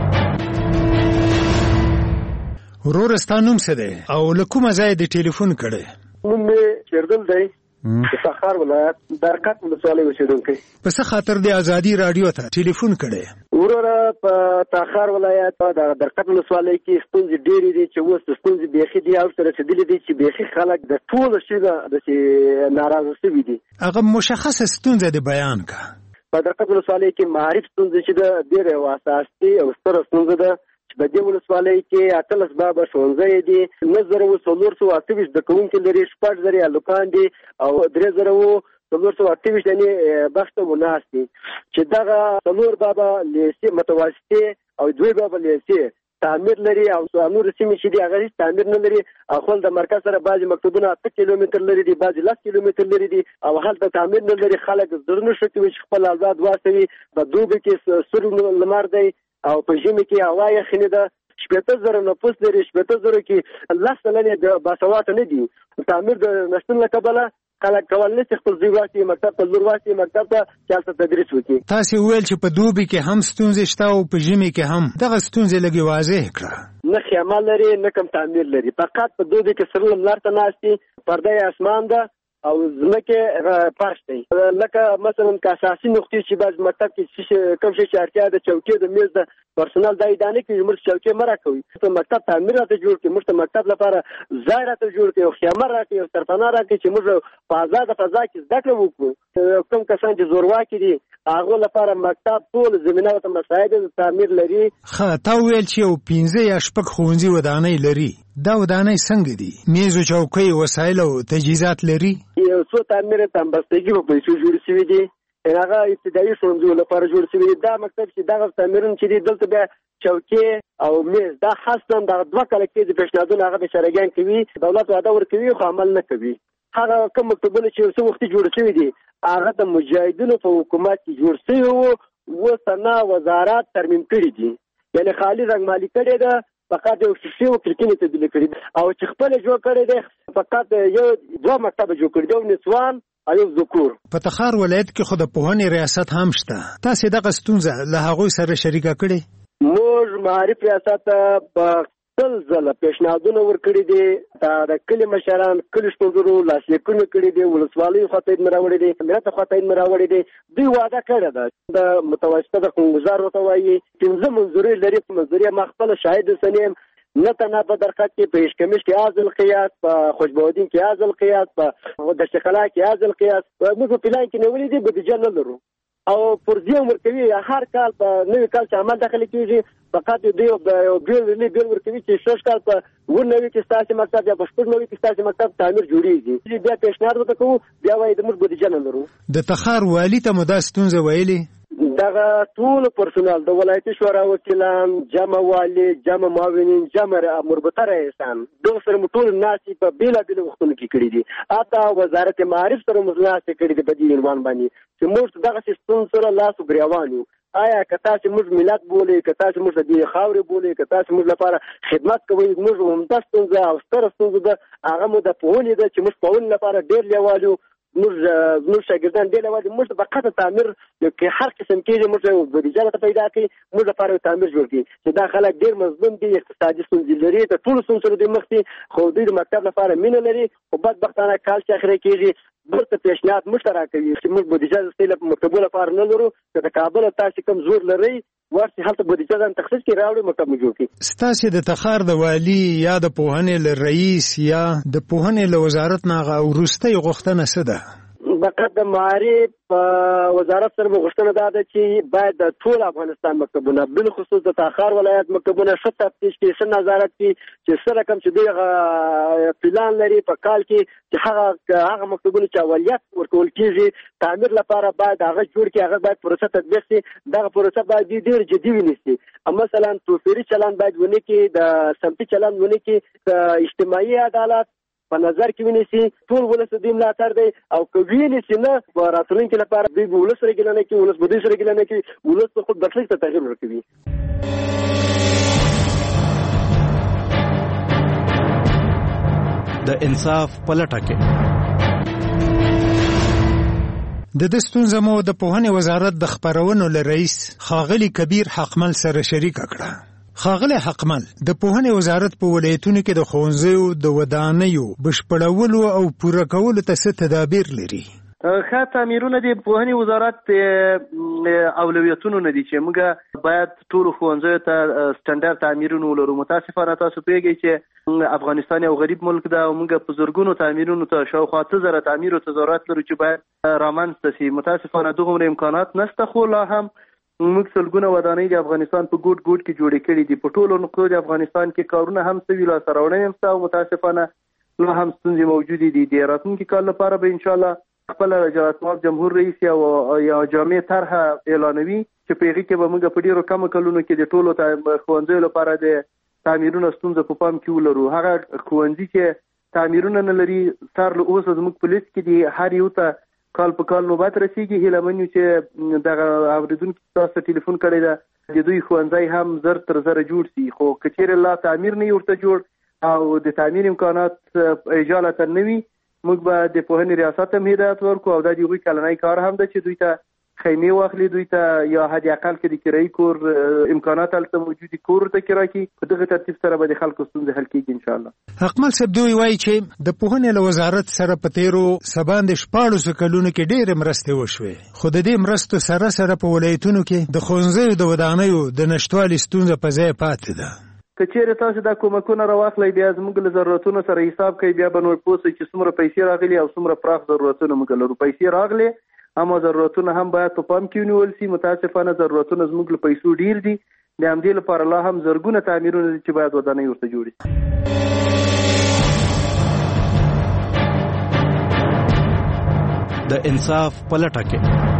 ورور ستا نوم څه دی او له کومه ځایه دې ټلیفون کړی؟ نوم مې شیردل دی، د تخار ولایت برکت ولسوالۍ اوسېدونکی. په څه خاطر دې ازادي راډیو ته ټلیفون کړی؟ وروره په تخار ولایت د برکت ولسوالۍ کې ستونزې ډېرې دي چې اوس ستونزې بیخي دي او ته رسېدلې دي چې بیخي خلک د ټولو شي داسې ناراضه شوي دي. هغه مشخصه ستونزه دې بیان کړه. په برکت ولسوالۍ کې معارف ستونزې چې ده ډېره یوه اساسي او ستره ستونزه ده چې په دې ولسوالۍ کې اتلس بابه ښوونځی دي، نهه زره اووه څلور سوه اته ویشت زده کوونکي لري، شپږ زره هلکان دي او درې زره اووه څلور سوه اته ویشت یعنې بخته مو ناست دي چې دغه څلور بابه لیسې متوسطې او دوی بابه لیسې تعمیر لري او نور سیمې چې دي هغه هیڅ تعمیر نه لري. او خپل د مرکز سره بعضې مکتوبونه اته کیلومتر لري دي، بعضې لس کیلومتر لري دي او هلته تعمیر نه لري. خلک زړه نه ښه کوي چې خپل اولاد واستوي. په دوبي کې سور لمر دی او په ژمي کې هوا یخني ده. شپېته زره نفوس لري، شپېته زره کې لس سلنې د باسواده نه دي. تعمیر د نشتون له کبله خلک کولی نشي خپل زوی واستوي مکتب ته، لور واستوي مکتب ته چې هلته تدریس وکړي. تاسې وویل چې په دوبي کې هم ستونزې شته او په ژمي کې هم. دغه ستونزې لږې واضح کړه. نه خیمه لري نه کوم تعمیر لري، فقط په دوبي کې سره لمر ته ناست دي، پرده اسمان ده او ځمکې فرش دی. لکه مثلا که اساسي نقطې چې بعض مکتب کې کوم شی چې اړتیا ده، چوکۍ د میز ده، پرسونل دا اداره کوي موږ چوکۍ مه راکوي. مکتب تعمیر راته جوړ کړي، موږ ته مکتب لپاره ځای راته جوړ کړي، یو خیمه راکړي، یو سرپناه راکړي چې موږ په ازاده فضا کې زده کړه وکړو. کوم کسان چې زورواکي دي هغو لپاره مکتب ټول زمینه ورته مساعد تعمیر لري. ښه، تا وویل چې یو پنځه یا شپږ ښوونځي ودانۍ لري. دا ودانۍ څنګه دي؟ میز او چوکۍ وسایل او تجهیزات لري؟ یو څو تعمیر تنبستګي په پیسو جوړ شوي دي، هغه ابتدایي ښوونځیو لپاره جوړ شوي دي. دا مکتب چې دغه تعمیرونه چې دي دلته بیا چوکۍ او میز دا خاصا دغه دوه کاله کې د پیشنهادونه هغه بشرګان کوي، دولت وعده ورکوي خو عمل نه کوي. هغه کوم مکتبونه چې څو وخت جوړ شوي دي هغه د مجاهدینو په حکومت کې جوړ شوي وو، اوس نه وزارت ترمیم کړي دي، یعنې خالي رنګمالي کړې ده، فقط یو شیشې او کړکۍ تبدیل کړي او چې خپل جوړ کړي دي فقط یو دوه مکتب جوړ کړي دي، یو نسوان او یو ذکور. په تخار ولایت کې خو د پوهنې ریاست هم شته. تاسې دغه ستونزه له هغوی سره شریکه کړې؟ موږ معارف ریاست په تل ځله پیشنهادونه ورکړي دي، د کلي مشران کلي شپږزرو لاسلیکونه کړي دي، ولسوالیو خواته یې راوړي دي، ملت خواته یې راوړي دي. دوی وعده کړې ده د متوسطه د قونګزار ورته وایي پنځه منظورې لري. په منظورې ما خپله شاهد اوسنیم، نه تنها په درخت کې، په هشکمش کې از القیاس، په خوشبودین کې از القیاس، په دشتقلا کې از القیاس. موږ په پلان کې نیولې دي، بودیجه نه لرو او پرځې ورکوي. هر کال په نوي کال چې عمل داخلي کېږي فقط دوی یو بیل بیل ورکوي چې شش کال په اووه نوي کې ستاسې مکتب یا په شپږ نوي کې ستاسې مکتب تعمیر جوړېږي. بیا پیشنهاد ورته کوو، بیا وایي موږ بودیجه نه لرو. د تخار والي ته مو دا ستونزه ویلې؟ دغه ټول پرسونل د ولایتي شورا وکیلان، جمع والي، جمع معاونین، جمع مربوطه رئیسان، دغه سره مو ټول ناستې په بېلابېلو وختونو کې کړي دي. حتی وزارت معارف سره مو ناستې کړي دي په دې عنوان باندې چې موږ دغسې ستونزو سره لاس و ګریوان یو. آیا که تاسې موږ ملت بولئ، که تاسې موږ د دې خاورې بولئ، که تاسې موږ لپاره خدمت کوئ، موږ عمده ستونزه او ستره ستونزه ده هغه مو د پوهنې ده چې موږ پوهنې لپاره ډېر لیوال یو. موږ زموږ شاګردان ډېر لیوال دي. موږ ته فقط تعمیر کې هر قسم کېږي، موږ بودیجه راته پیدا کړي، موږ لپاره یو تعمیر جوړ کړي چې دا خلک ډېر مظلوم دي، اقتصادي ستونزې لري، د ټولو ستونزو سره دوی مخ دي، خو دوی د مکتب لپاره مینه لري. خو بدبختانه کال چې اخري کېږي برته پیشنهاد موږ ته راکوي چې موږ بودیجه د ستې مکتبو لپاره نه لرو، که د کابل تاسې کوم زور لرئ ورسې هلته بودیجه ځان تخصیص کړي راوړي مکتب مو جوړ کړي. ستاسې د تخار د والي یا د پوهنې له رئیس یا د پوهنې له وزارت نه هغه وروستۍ غوښتنه څه ده؟ فقط د معارف وزارت سره غوښتنه دا ده چې باید د ټول افغانستان مکتبونه بالخصوص د تخار ولایت مکتبونه ښه تفتیش کړي، ښه نظارت کړي چې څه رقم چې دوی پلان لري په کال کې چې هغه هغه مکتبونه چې اولویت ورکول کېږي تعمیر لپاره باید هغه جوړ کړي، هغه باید پروسه تطبیق شي. دغه پروسه باید ډېر جدي ونیسي. مثلا توفیري چلند باید ونه کړي، د سمتي چلند ونه کړي، د اجتماعي عدالت په نظر کې ونیسي. ټول ولس د دې ملاتړ دی او که وینیسي نه په راتلونکي لپاره دوی به ولس سره ګیله نه کوي، ولس به دوی سره ګیله نه کوي، ولس به خود برخلیک ته تغیر ورکوي. د انصاف په لټه کې. د دې ستونزه مو د پوهنې وزارت د خبرونو له رئیس ښاغلي کبیر حقمل سره شریک کړه. ښاغلی حقمل، د پوهنې وزارت په ولایتونو کې د ښوونځیو د ودانیو بشپړولو او پوره کولو ته څه تدابیر لري؟ ښه تعمیرونه د پوهنې وزارت اولویتونو نه دي چې موږ باید ټولو ښوونځیو ته سټنډرډ تعمیرونه ولرو. متاسفانه تاسو پوهېږئ چې افغانستان یو غریب ملک ده او موږ په زرګونو تعمیرونو ته شاوخوا څه زره تعمیرو ته ضرورت لرو چې باید رامنځته شي. متاسفانه دغومره امکانات نشته، خو لا هم موږ سلګونه ودانۍ د افغانستان په ګوټ ګوټ کې جوړې کړي دي. په ټولو نقطو د افغانستان کې کارونه هم سوي، لاسته راوړنې هم شته او متاسفانه لا هم ستونزې موجودې دي. د راتلونکي کال لپاره به انشاءالله خپل جلال جمهور رئیس یا یا جامع طرح اعلانوي چې په هغې کې به موږ په ډېرو کمو کلونو کې د ټولو ښوونځیو لپاره د تعمیرونو ستونزه په پام کې ولرو. هغه ښوونځي چې تعمیرونه نه لري سر له اوسه زموږ په لیست کې دي، هر یو ته کال په کال نوبت رسیږي. هیله من یو چې دغه اورېدونکي تاسو ټلیفون کړی ده د دوی ښوونځی هم زر تر زره جوړ شي، خو که چېرې لا تعمیر نه وي ورته جوړ او د تعمیر امکانات اجالتا نه وي، موږ به د پوهنې ریاست هم هدایت ورکړو او دا د هغوی کلنی کار هم ده چې دوی ته خیمې واخلي، دوی ته یا حد اقل کې د کرایي کور امکانات هلته موجودي کور ورته کرایه کړي. په دغه ترتیب سره به د خلکو ستونزې حل کېږي انشاءالله. حقمل صاحب دوی وایي چې د پوهنې له وزارت سره په تېرو سباندې شپاړسو کلونو کې ډېرې مرستې وشوې، خو د دې مرستو سره سره په ولایتونو کې د ښوونځیو د ودانیو د نشتوالي ستونزه په ځای پاتې ده. که چیرې تاسو دا کومکونه راواخلئ بیا زموږ له ضرورتونو سره حساب کوي، بیا به نور پوه شئ چې څومره پیسې راغلي او څومره پراخ ضرورتونه موږ لرو. پیسې راغلي اما ضرورتونه هم باید په پام کې ونیول شي. متاسفانه ضرورتونه زموږ له پیسو ډیر دي، د همدې لپاره لا هم زرګونه تعمیرونه دي چې باید ودانۍ ورته جوړې شي. د انصاف په لټه کې.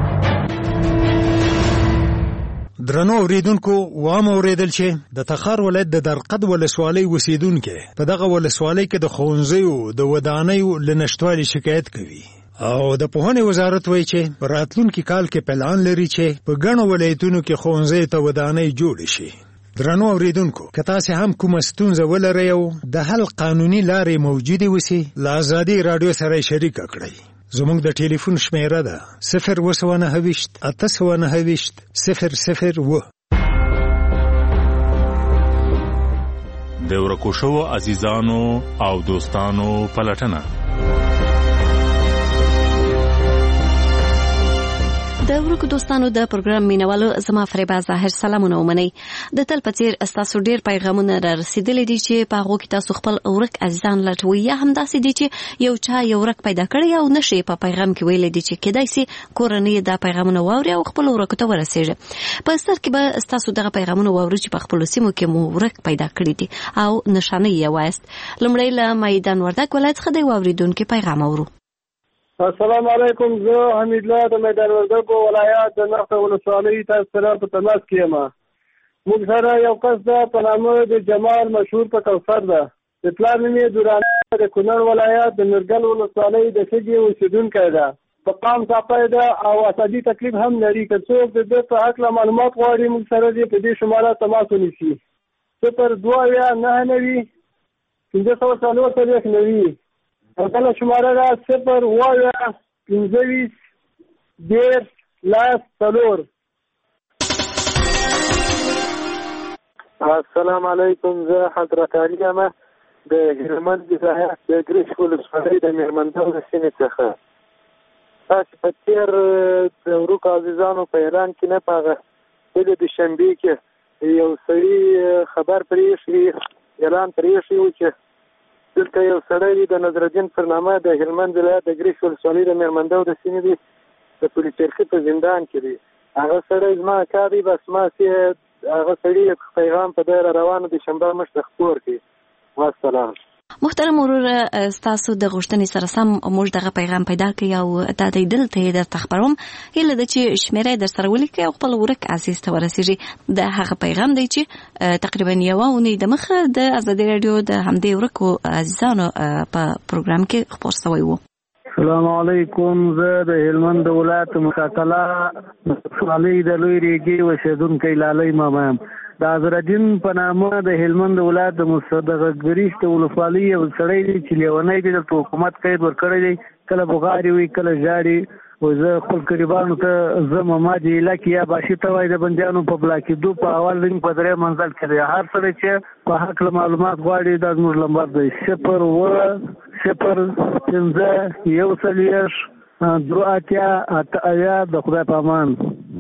درنو اوریدونکو، وام اوریدل چې د تخار ولایت د درقد ولسوالۍ اوسیدونکي په دغه ولسوالۍ کې د ښوونځیو د ودانیو له نشتوالي شکایت کوي او د پوهنې وزارت وایي چې په راتلونکي کال کې پلان لري چې په ګڼو ولایتونو کې ښوونځیو ته ودانۍ جوړې شي. درنو اوریدونکو، که تاسې هم کومه ستونزه ولرئ او د حل قانوني لارې موجودې وسي، له ازادي راډیو سره یې شریکه کړئ. زموږ د ټلیفون شمیره ده صفر اووه سوه نهه ویشت اته سوه نهه ویشت صفر صفر اووه. د ورکو شوو عزیزانو او دوستانو پلټنه. د ورکو دوستانو د پروګرام مینوالو زما فریبا ظاهر سلامونه ومنئ. د تل په څیر ستاسو ډیر پیغامونه را رسیدلي دي چې په هغو کې تاسو خپل ورک عزیزان لټوئ، یا همداسې دي چې یو چا یو ورک پیدا کړی او نشي په پیغام کې ویلی دي چې کیدای سي کورنۍ دا پیغامونه واوري او خپل ورکو ته ورسیږي. په سر کې به ستاسو دغه پیغامونه واورو چې په خپلو سیمو کې مو ورک پیدا کړي دي او نشانه یې وایست. لومړی له میدان وردګ ولایت څخه د واوریدونکي پیغام اورو. السلام علیکم، زه حمید الله د میدان وردګو ولایت د نخته ولسوالۍ تاسو سره په تماس کې یم. موږ سره یو کس ده په نامه د جمال مشهور په کوثر ده. د پلار نوم یې درانه د کونړ ولایت د نورګل ولسوالۍ د سږي اوسېدونکی ده. په قام څاپی ده او عصبي تکلیف هم لري. که څوک د ده په هکله معلومات غواړي موږ سره دې په دې شماره تماس ونیسي. صفر دوه اویا نهه نوي پنځه سوه څلور څلوېښت نوي او بله شماره ده صفر اووه اویا پنځه ویشت دېرش لس څلور. السلام علیکم، زه حضرت علي یم د هلمند ولایت د ګرشک ولسوالۍ د مېرمندو د سیمې څخه. تاسې په تېر د ورکو عزیزانو په اعلان کې نه په هغه ولې د شنبې کې یو سړي خبر پرېښی اعلان پرېښی و چې دلته یو سړی د نظرالدین پر نامه د هلمند ولایت د ګرشک ولسوالۍ د مېرمندو د سیمې دی د پولیس چرخي په زندان کې دی. هغه سړی زما کار دی، بس ما چې هغه سړي پیغام په دی را روانو د شنبه مشته خپور کړي. والسلام. محترم ورور، ستاسو د غوښتنې سره سم موږ دغه پیغام پیدا کړی او دا دی دلته یې درته خپروم. هیله ده چې شمیره یې در سره ولیکئ او خپل ورک عزیز ته ورسیږي. د هغه پیغام دی چې تقریبا یوه اونۍ دمخه د ازادي راډیو د همدې ورکو عزیزانو په پروګرام کې خپور شوی و. السلام علیکم. زه د هلمند ولایت مکاکلا ولسوالۍ د لوی ریګي اوسېدونکی لالی ماما یم. د اظهرالدین په نامه د هلمند ولایت د مصدقګریش د ولسوالۍ یو سړی دی چې لیونی دی، د حکومت قید ورکړی دی، کله بغاري وي کله ژاړي. و زه خپل قریبانو ته زه ماما جیله کې یا باشي ته وایي د بندیانو په بلاکېدو په اول رنګ په درې منزل کې دی. هر سړی چې په هکله معلومات غواړي دا زموږ لمبر دی صفر اووه صفر پنځه یو څلوېښت درې اتیا اته اویا. د خدای په امان.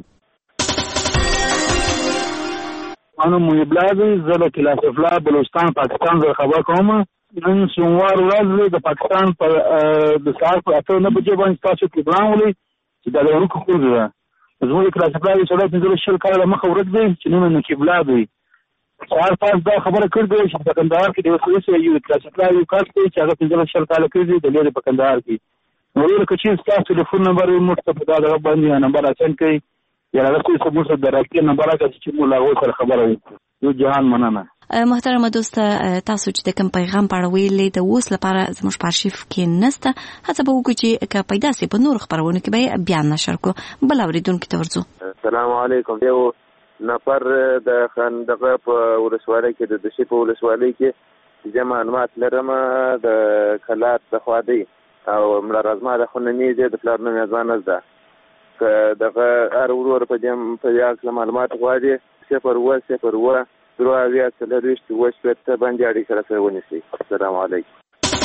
انا محب الله دی، زه له کلاس افلا بلوچستان پاکستان سره خبر کوم. نن سوموار ورځ د پاکستان په د سهار په اته نه بجې باندې تاسو پروګرام ولې چې دا د ورکو خور ده. زموږ کلاس افلا دی سره پنځه شل کاله مخه ورک دی چې نن نقیب الله دی. سهار پاس دا خبره کړې ده چې په کندهار کې د وسوسې یو کلاس افلا یو کس دی چې هغه پنځه شل کاله کېږي د لري په کندهار کې. نو یو کچې تاسو ټلیفون نمبر یې موږ ته په دا دغه باندې نمبر اچن کوي یا هغه څه موږ ته درکې نمبر راکړي چې موږ لا غوښتل سره خبره وکړو. یو جهان مننه. محترمه دوست، تاسو چې د کوم پیغام په اړه ویلې د اوس لپاره زموږ په ارشیف کې نشته، هڅه به وکړو چې که پیدا سي په نور خبرونو کې به بیان نشر کو. بل اوریدونکو ته ورځو. السلام علیکم. یو نفر د خندقه په ولسوالۍ کې د دشي په ولسوالۍ کې چې معلومات لرم د کلات د خوادي او مړه رازما د خوننې د پلار نوم ځان زده که دغه هر ورور په دې په یاد معلومات غواړي صفر اووه صفر اووه دروا بیا څلوېښت اووه شپېته باندې اړیکه سره ونیسئ. السلام علیکم.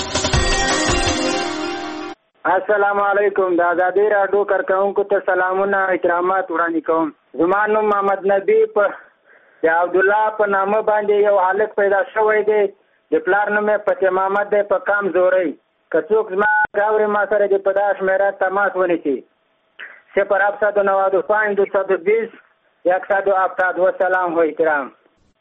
السلام علیکم. د ازادي راډیو کارکونکو ته سلامونه احترامات وړاندې کوم. زما نوم محمد نبی په د عبد الله په نامه باندې یو هلک پیدا شوی دی. د پلار نوم یې فتح محمد دی په کام زورۍ. که څوک زما راوړي ما سره د په دا شمېره تماس ونیسي. صفر هفتصد و نود و پنج دوصد و بیست یکصد و هفتاد. و سلام و احترام.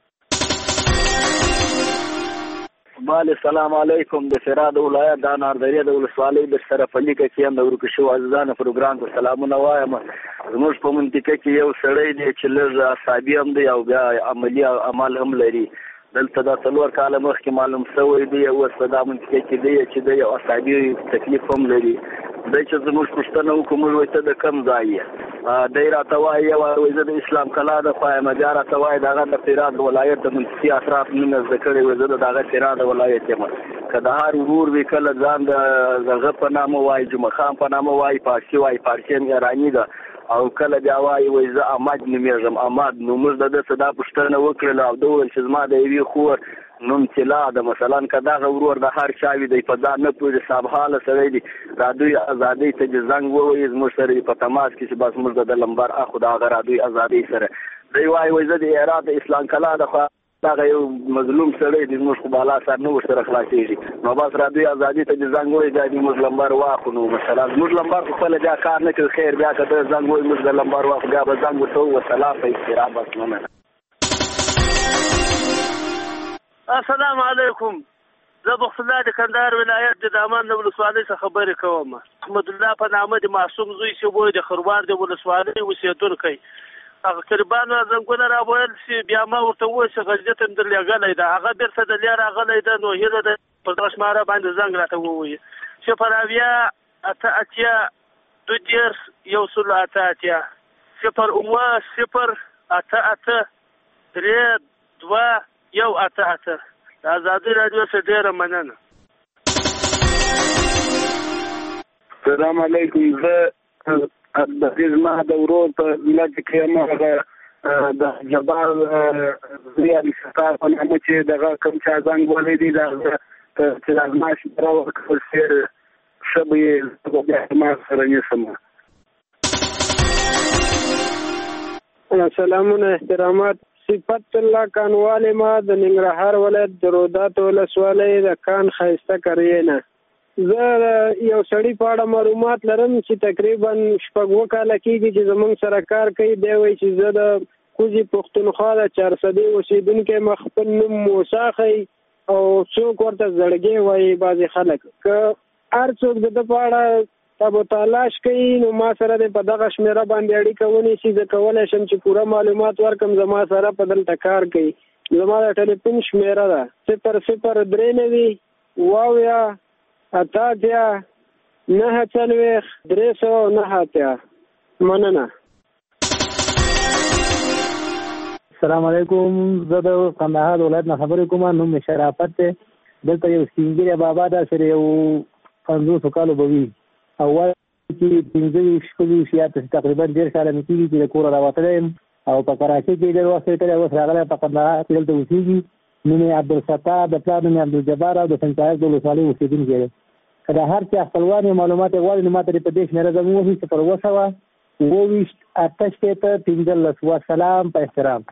بله سلام علیکم. د فراه د ولایت د اناردریا د ولسوالۍ د شرف علي کې یم د ورکو شو عزیزانو پروګرام ته سلامونه وایم. زموږ په منطقه کې یو سړی دی چې لږ عصابي هم دی او بیا عملي عمل هم لري. دلته دا څلور کاله مخکې معلوم شوی دی اوس په دا منطقه کې دی چې دی یو عصابي تکلیف هم لري. دی چې زموږ پوښتنه وکړو موږ وایي ته د کوم ځای یې؟ دی راته وایي یو وایي زه د اسلام کلا د خوا یم. بیا راته وایي د هغه د فراه د ولایت د منطقې اطراف نوم یې زده کړی وایي زه د هغه فراه د ولایت یم. که د هر ورور وي کله ځان د هغه په نامه وایي، جمعه خان په نامه وایي، پارسي وایي، پارسي هم ایراني ده، او کله بیا وایي وایي زه اماد نومېږم اماد. نو موږ د ده څه دا پوښتنه وکړله او ده وویل چې زما د یوې خور نوم طلا ده. مثلا که دغه ورور د هر چا وي دی په ځان نه پوهېږي صاحب حاله سړی دی رادیوی ازادۍ ته چې زنګ ووایي زموږ سره په تماس کې چې بس موږ د لمبر اخو د هغه رادیوی ازادۍ سره دی وایي وایي زه د هرات د اسلام کلا د خوا دغه یو مظلوم سړی دی زموږ خو بالا سر نه ورسره خلاصېږي. نو بس رادیوی ازادۍ ته چې زنګ ووایي بیا دې موږ لمبر واخو. نو مثلا زموږ لمبر خو خپله بیا کار نه کوي. خیر بیا که ده زنګ ووایي موږ د لمبر واخو بیا به زنګ ورته ووایو سلام په احترام. بس مننه. السلام علیکم. زه بخت الله د کندهار ولایت د دامان د ولسوالۍ څخه خبرې کوم. احمد الله په نامه د معصوم زوی چې وایي د خروار د ولسوالۍ اوسېدونکی. هغه قربانو زنګونه راویل چې بیا ما ورته وویل چې غلجت هم در لېږلی ده. هغه بېرته د لیا راغلی ده. نو هیله ده په دغه شماره باندې زنګ راته ووایي. صفر اویا اته اتیا دوه دېرش یو سل اته اتیا. صفر اووه صفر اته اته درې دوه یو اته اته. د ازادي راډیو څخه ډېره مننه. السلام علیکم. زه د دې زما د ورور په ملت کې یم هغه د جبار زیاري ستار په نامه چې دغه کوم چا زنګ وهلی دی دغه چې د زما شمېره ورکړل شي ښه به یې بیا ما سره نیسم. سلامونه احترامات. صفت الله کانواله ما د ننګرهار ولایت د رودات ولسوالۍ د کان ښایسته قریه نه. زه یو سړي په اړه معلومات لرم چې تقریبا شپږ اووه کاله کېږي چې زموږ سره کار کوي. دی وایي چې زه د کوزي پښتونخوا د چارسدې اوسېدونکی یم. خپل نوم موسی ښیي او څوک ورته زړګی وایي بعضې خلک. که هر څوک د ده په اړه تابو تلاش کوي نو ما سره د په دغه شمېره باندې اړیکه ونیسي. زه کولی شم چې پوره معلومات ورکړم. زما سره په دلته کار کوي. زما د ټلیفون شمېره ده صفر صفر درې نوي اووه اویا اته اتیا نه څلوېښت درې سوه نهه اتیا. مننه. السلام علیکم. زه د کندهار ولایت نه خبرې کوم. نوم مې شرافت دی. دلته یو سپین بابا دا سره یو پنځوسو کالو به وي او وایي چې پنځه ویشت شپږ ویشت یا تقریبا ډېر کاله مې کېږي چې د کوره راوتلی یم او په کراچۍ کې ډېر وخت یې کړی. اوس راغلی په کندهار کې دلته اوسېږي. نوم یې عبدالستار، د پلار نوم یې عبدالجبار او د سنچایق د ولسوالۍ اوسېدونکی دی. که د هر چا خپلوان یې معلومات یې غواړي نو ما ته دې په دې شمېره زموږ ووهي صفر اووه سوه اووه ویشت اته شپېته پنځلس. وسلام، په احترام.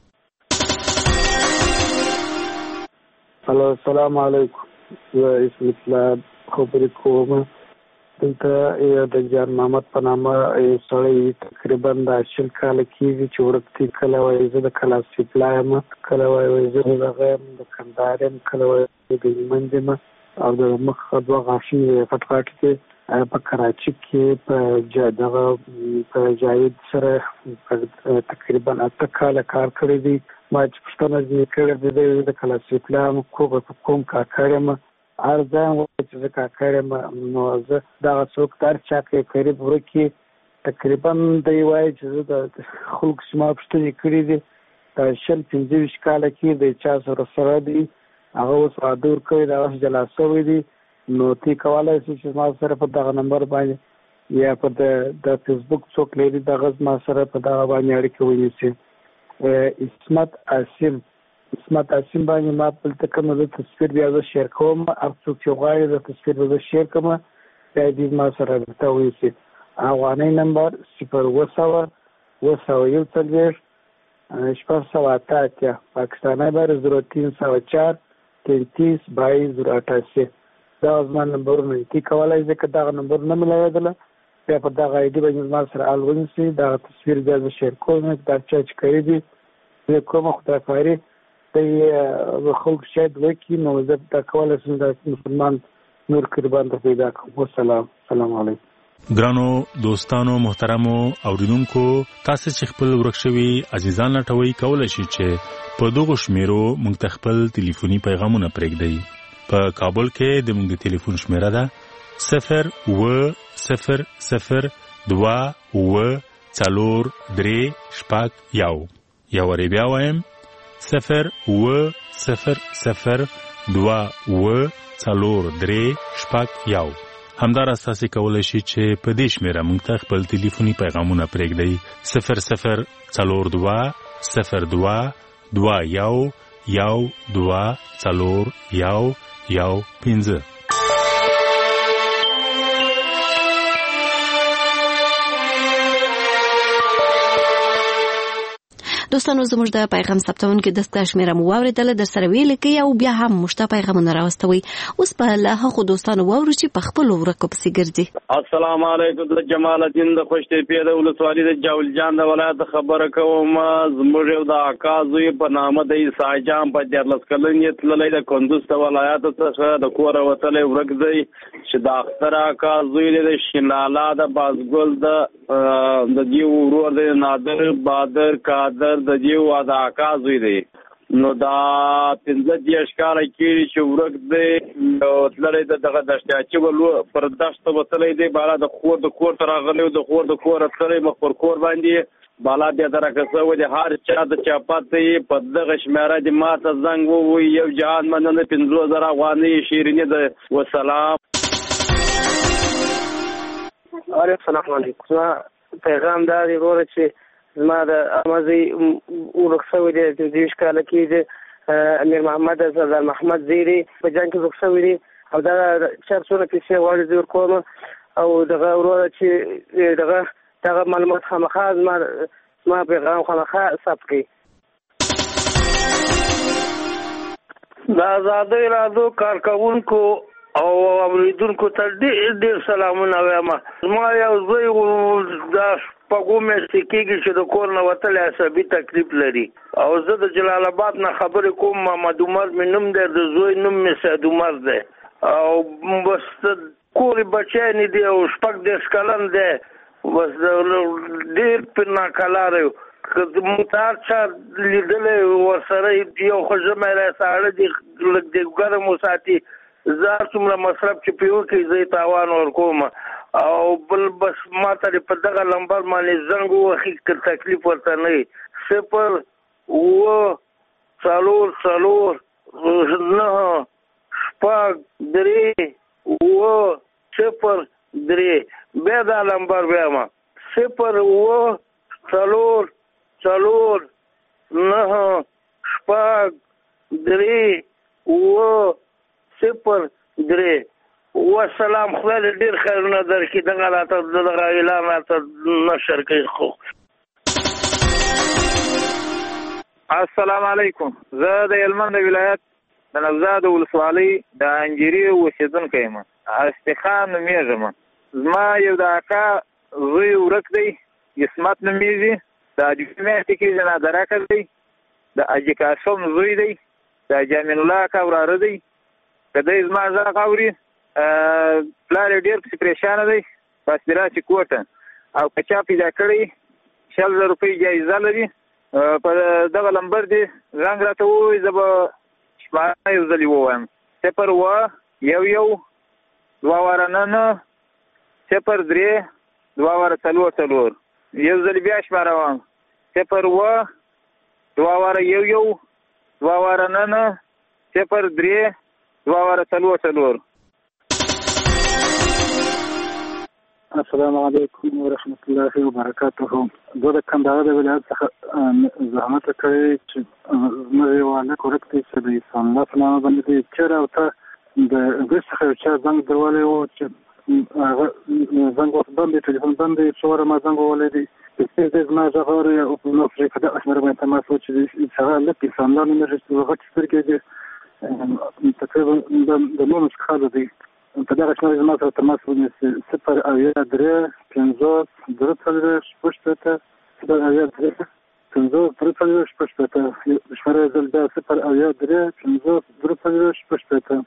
هلو، السلام علیکم. زه اسم اسلام خبرې کوم. دلته یو د جان محمد په نامه یو سړی تقریبا د شل کاله کېږي چې ورک دی. کله وایي زه د کلاس سپلا یم، کله وایي زه د دغه یم د کندهار یم، کله وایي د هلمند یم او د مخ دوه غاښونه یې پټ پټ دي. په کراچۍ کې په دغه په جاوید سره تقریبا اته کاله کار کړی دی. ما چې پوښتنه ځینې کړې ده د کلاس سپلا یم، کوم کاکړ یم، هر ځای وایي چې زه کاکړ یم. نو زه دغه څوک د هر چا کې قریب ورک کې تقریبا دی وایي چې زه د خلکو چې ما پوښتنې کړې دي د شل پنځه ویشت کاله کې د چا سره سره دي، هغه اوس واده ورکوي، د هغه جلا شوی دي. نو تی کولی شي چې ما سره په دغه نمبر باندې یا په د فیسبوک څوک لري دغه ما سره په دغه باندې اړیکه ونیسي. اسمت عاصم اسمت عاصم باندې ما دلته کوم زه تصویر بیا زه شیر کوم. هر څوک چې غواړي د تصویر به زه شیر کوم بیا دې ما سره رابطه ونیسي. افغاني نمبر صفر اووه سوه اووه سوه یو څلوېښت شپږ سوه اته اتیا. پاکستانی بر زیرو تین سوه چار تینتیس بایس زیرو اٹھاسی. دا زما نمبرونه دي. تی کولی شي که دغه نمبر نه مې لګېدله بیا په دغه آی ډي باندې زما سره حال ونیسي. دغه تصویر بیا زه شیر کوم. دا چا چې کوي دي زه کومه خدایخواري د خلکو شاید وکړي نو زه دا کولی شم د مسلمان نور قربان ته پیدا کړم. والسلام. السلام علیکم. ګرانو دوستانو محترمو اوریدونکو، تاسو چې خپل ورک شوي عزیزان لټوي کولی شئ چې په دغو شمیرو موږ ته خپل ټلیفوني پیغامونه پرېږدئ. په کابل کې د موږ د ټلیفون شمیره ده صفر اووه صفر صفر دوه اووه څلور درې شپږ یو. یو وارې بیا وایم صفر اووه صفر صفر دوه اووه څلور درې شپږ یو. همداراز تاسو کولی شئ چې په دې شمیره موږ ته خپل ټلیفوني پیغامونه پرېږدئ. صفر صفر څلور دوه صفر دوه دوه یو یو دوه څلور یو یو پنځه. دوستانو زموږ د پیغام ثبتونکو دسته شمیره مو واوریدله، در سره ویل کې او بیا هم مشته پیغامونه راوستوي. اوس په له هغو دوستانو واورو چې په خپل ورکو پسې ګرځي. السلام علیکم. د جمال الدین د خوشتېپې د ولسوالۍ د جاول جان د ولایت خبره کوم. زموږ یو د اکا زوی په نامه د عیسی جان په دیارلس کلنې تللی د کندوز د ولایت څخه د کوره وتلی ورک دی چې د اختر اکا زوی دی د شینالا د بازګل د د دیو ورور دی نادر بادر قادر د دیو د اکا زوی دی. نو دا پنځه دېرش کاله کېږي چې ورک دی. تللی د دغه دشتیاچي ولو پر دښته وتلی دی. بالا د خور د کور ته راغلی د خور د کوره تللی مخ پر کور باندې بالا بیا درکه شوی دی. هر چا د چا پته یې په دغه شمېره د ما ته زنګ ووایي یو جهان مننه پنځوس زره افغانۍ شیریني ده. وسلام. السلام علیکم. پیغام دا دی وروره چې زما د امازي ورک شوی دی د دېرش کاله کېږي. امیر محمد سردار محمد زیري په جنګ کې ورک شوی دی او دغه چا څونه پیسې غواړي زه ورکوم او دغه وروره چې دغه دغه معلومات خامخا زما زما پیغام خامخا ثبت کړي. د آزادۍ راډیو کارکوونکو او اوریدونکو ته ډېر ډېر سلامونه وایم. زما یو زوی دا شپږو میاشتې کېږي چې د کور نه وتلی عصبي تکلیف لري او زه د جلال آباد نه خبرې کوم. محمد عمر مې نوم دی، د زوی نوم مې سید عمر دی او بس کور بچی نه دی او شپږ دېرش کلن دی. بس ډېر پرې ناکلاره یو. که موږ ته هر چا لیدلی ورسره یو خو ژمی دی ساړه دی لږ دی ګرم وساتي زه څومره مصرف چې په یو کې زه تاوان ورکوم او بل بس ما ته په دغه لمبر باندې زنګ وخی که تکلیف ورته نه صفر اوه څلور څلور نه شپږ درې اوه صفر درې بیا دا لمبر بیا ما صفر اوه څلور څلور نه شپږ درې اوه صفر درې والسلام. خدای دې ډېر خیرونه درکړي. دغه راته دغه اعلان راته نشر کوي. خو السلام علیکم. زه د هلمند ولایت د نوزاد ولسوالۍ د انجیري اوسېدونکی یم. استخان نومېږم. زما یو د اکا زوی ورک دی، عصمت نومېږي. د اجوبې میاشتې کېږي نادرکه دی. د اجي قاسم زوی دی. د جامین الله اکا وراره دی. که دی زما غږ اوري پلار یې ډېر پسې پریشانه دی په اسپراسي کوټه او که چا پیدا کړی شل زره روپۍ جایزه لري په دغه لمبر دی زنګ راته ووایي زه به شماره یو ځلې ووایم صفر اوه یو یو دوه واره نه نه صفر درې دوه واره څلور څلور یو ځلې بیا شماره وایم صفر اوه دوه واره یو یو دوه واره نه نه صفر درې دوه واره څلور څلور. السلام علیکم ورحمت الله وبرکاته. زه د کندهار د ولایت څخه زحمت کړی چې زموږ یو هلک ورک دی چې د اسلام الله په نامه باندې دی. چېرې او ته د انګلیس څخه یو چا زنګ دروالی و چې هغه زنګ ورته بند دی، ټلیفون بند دی. څو واره ما زنګ وولی دی چې دی زما غږ اوري او نو پرې په دغه شمېره باندې تماس و چې هغه هلک اسلام الله نومېږي چې غټې سترګې دي، تقریبا د نولس کاله دی. په دغه شمېره زما سره تماس ونیسي صفر اویا درې پنځوس درې څلوېښت شپږ شپېته صفر اویا درې پنځوس درې څلوېښت شپږ شپېته شمېره یې ځل بیا صفر اویا درې پنځوس درې څلوېښت شپږ شپېته.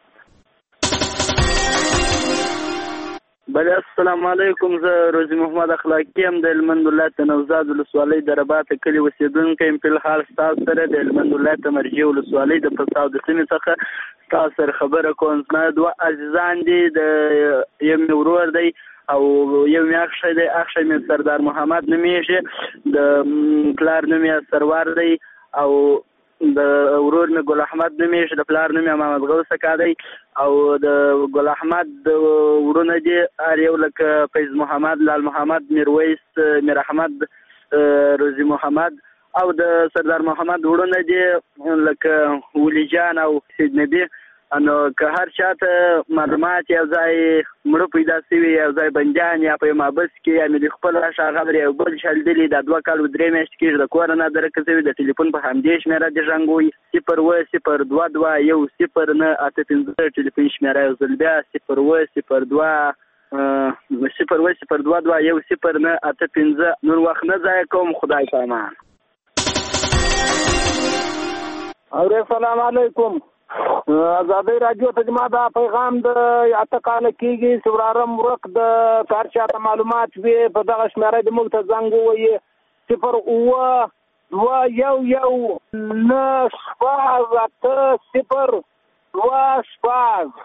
بله السلام علیکم. زه روزي محمد اخلاقي یم د هلمند ولایت د نوزاد ولسوالۍ د رباطه کلي اوسېدونکی یم. فلحال ستاسو سره د هلمند ولایت د مرجع ولسوالۍ د فساد د سیمې څخه ستاسو سره خبره کوم. زما دوه عزیزان دي، د یو مې ورور دی او یو مې اخښی دی. اخښی مې سردار محمد نومېږي، د پلار نوم یې سرور دی او د ورور مې ګل احمد نومېږي، د پلار نوم یې محمد غوث اکا دی او د ګل احمد ورونه دي هر یو لکه فیض محمد، لال محمد، میرویس، میر احمد، روزي محمد او د سردار محمد ورونه دي لکه ولی جان او سید نبی. نو که هر چاته معلومات یو ځای مړه پیدا شوي، یو ځای بندیان یا په محبس کې یا مې د خپل راشه خبرې یو بل شلدلي دا دوه کال درې میاشتې کېږي د کوره نه درکه شوي. د ټلیفون په همدې شمېره دې زنګ ووایي صفر اوه صفر دوه دوه یو صفر نه اته پنځه ټلیفون شمېره یو ځل بیا صفر اوه صفر دوه صفر اوه صفر دوه دوه یو صفر نه اته پنځه. نور وخت نه ضایع کوم. خدای پامان. او سلام علیکم. ازادي رادیو ته زما دا پیغام د اته کاله کېږي چې ورارم ورک د کار چاته معلومات وي په دغه شمېره د موږ ته زنګ ووایي صفر اوه دوه یو یو نه شپږ اته صفر دوه شپږ.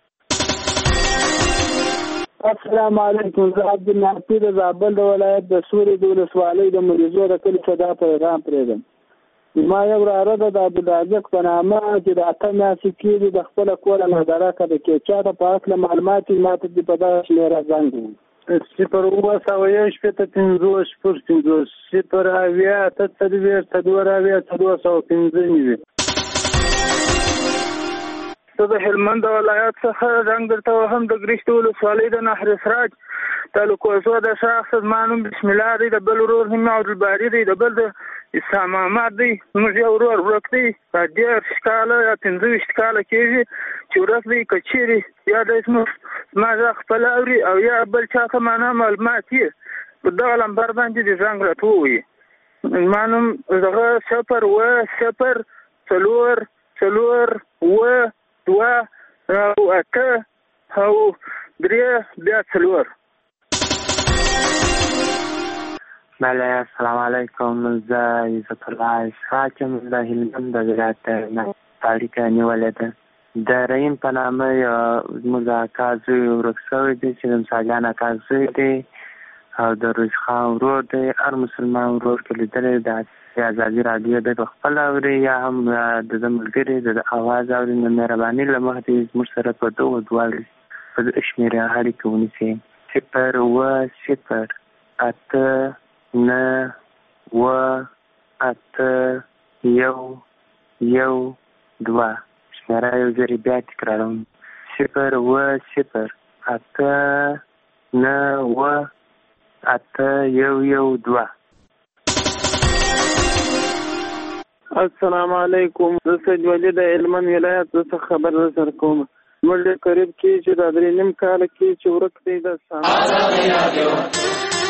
السلام علیکم. زه عبدالنافي د زابل د ولایت د سوري د ولسوالۍ د مریضو د کلي څخه دا پیغام پرېږدم. ما یو وراره ده د عبدالرازق په نامه چې د اته میاشتې کېږي د خپله کوره نادرکه ده کې چاته په هکله معلومات وي ما ته دې په دغه شمېره زنګ ووایي صفر اوه سوه یو شپېته پنځوس شپږ پنځوس صفر اویا اته څلوېښت څلور اویا څلور سوه پنځه نوي. زه د هلمند ولایت څخه زنګ درته وهم د ګرشت ولسوالۍ د نهر سراج تعلق وزو د شخص زما نوم بسم الله دی، د بل ورور نوم عبدالباري دی، د بل د اسلام محمد دی. زموږ یو ورور ورک دی په دېرش کاله یا پنځه ویشت کاله کېږي چې ورک دی. که چیرې یا دی زموږ زما غږ خپله اوري او یا بل چا ته معنا معلومات یې په دغه لمبر باندې د زنګ راته ووایي. زما نوم دغه صفر اوه صفر څلور څلور اوه دوه او اته او درې بیا څلور. بله السلام علیکم. زه عزت الله اسحاق یم د هلمند د ولایت نه اړیکه نیولې ده. د رحیم په نامه یو زموږ د اکا زوی ورک شوی دی چې د مساجان اکا زوی دی او د روز خان ورور دی. هر مسلمان ورور کې لیدلی د ازادي راډیو دی په خپله اوري یا هم د ده ملګري د اواز اوري، نو مهرباني له مخې دې زموږ سره په دغو دواړو په شمېرې اړیکې ونیسئ. صفر اوه صفر اته نه اوه اته یو یو دوه. شمېره یو ځرې بیا تکراروم، صفر اوه صفر اته نه اوه اته یو یو دوه. السلام علیکم، زه سید ولی د هلمند ولایت څخه خبر در کوم. زموږ ډېر قریب کې چې دا درې نیم کاله کې چې ورک دی د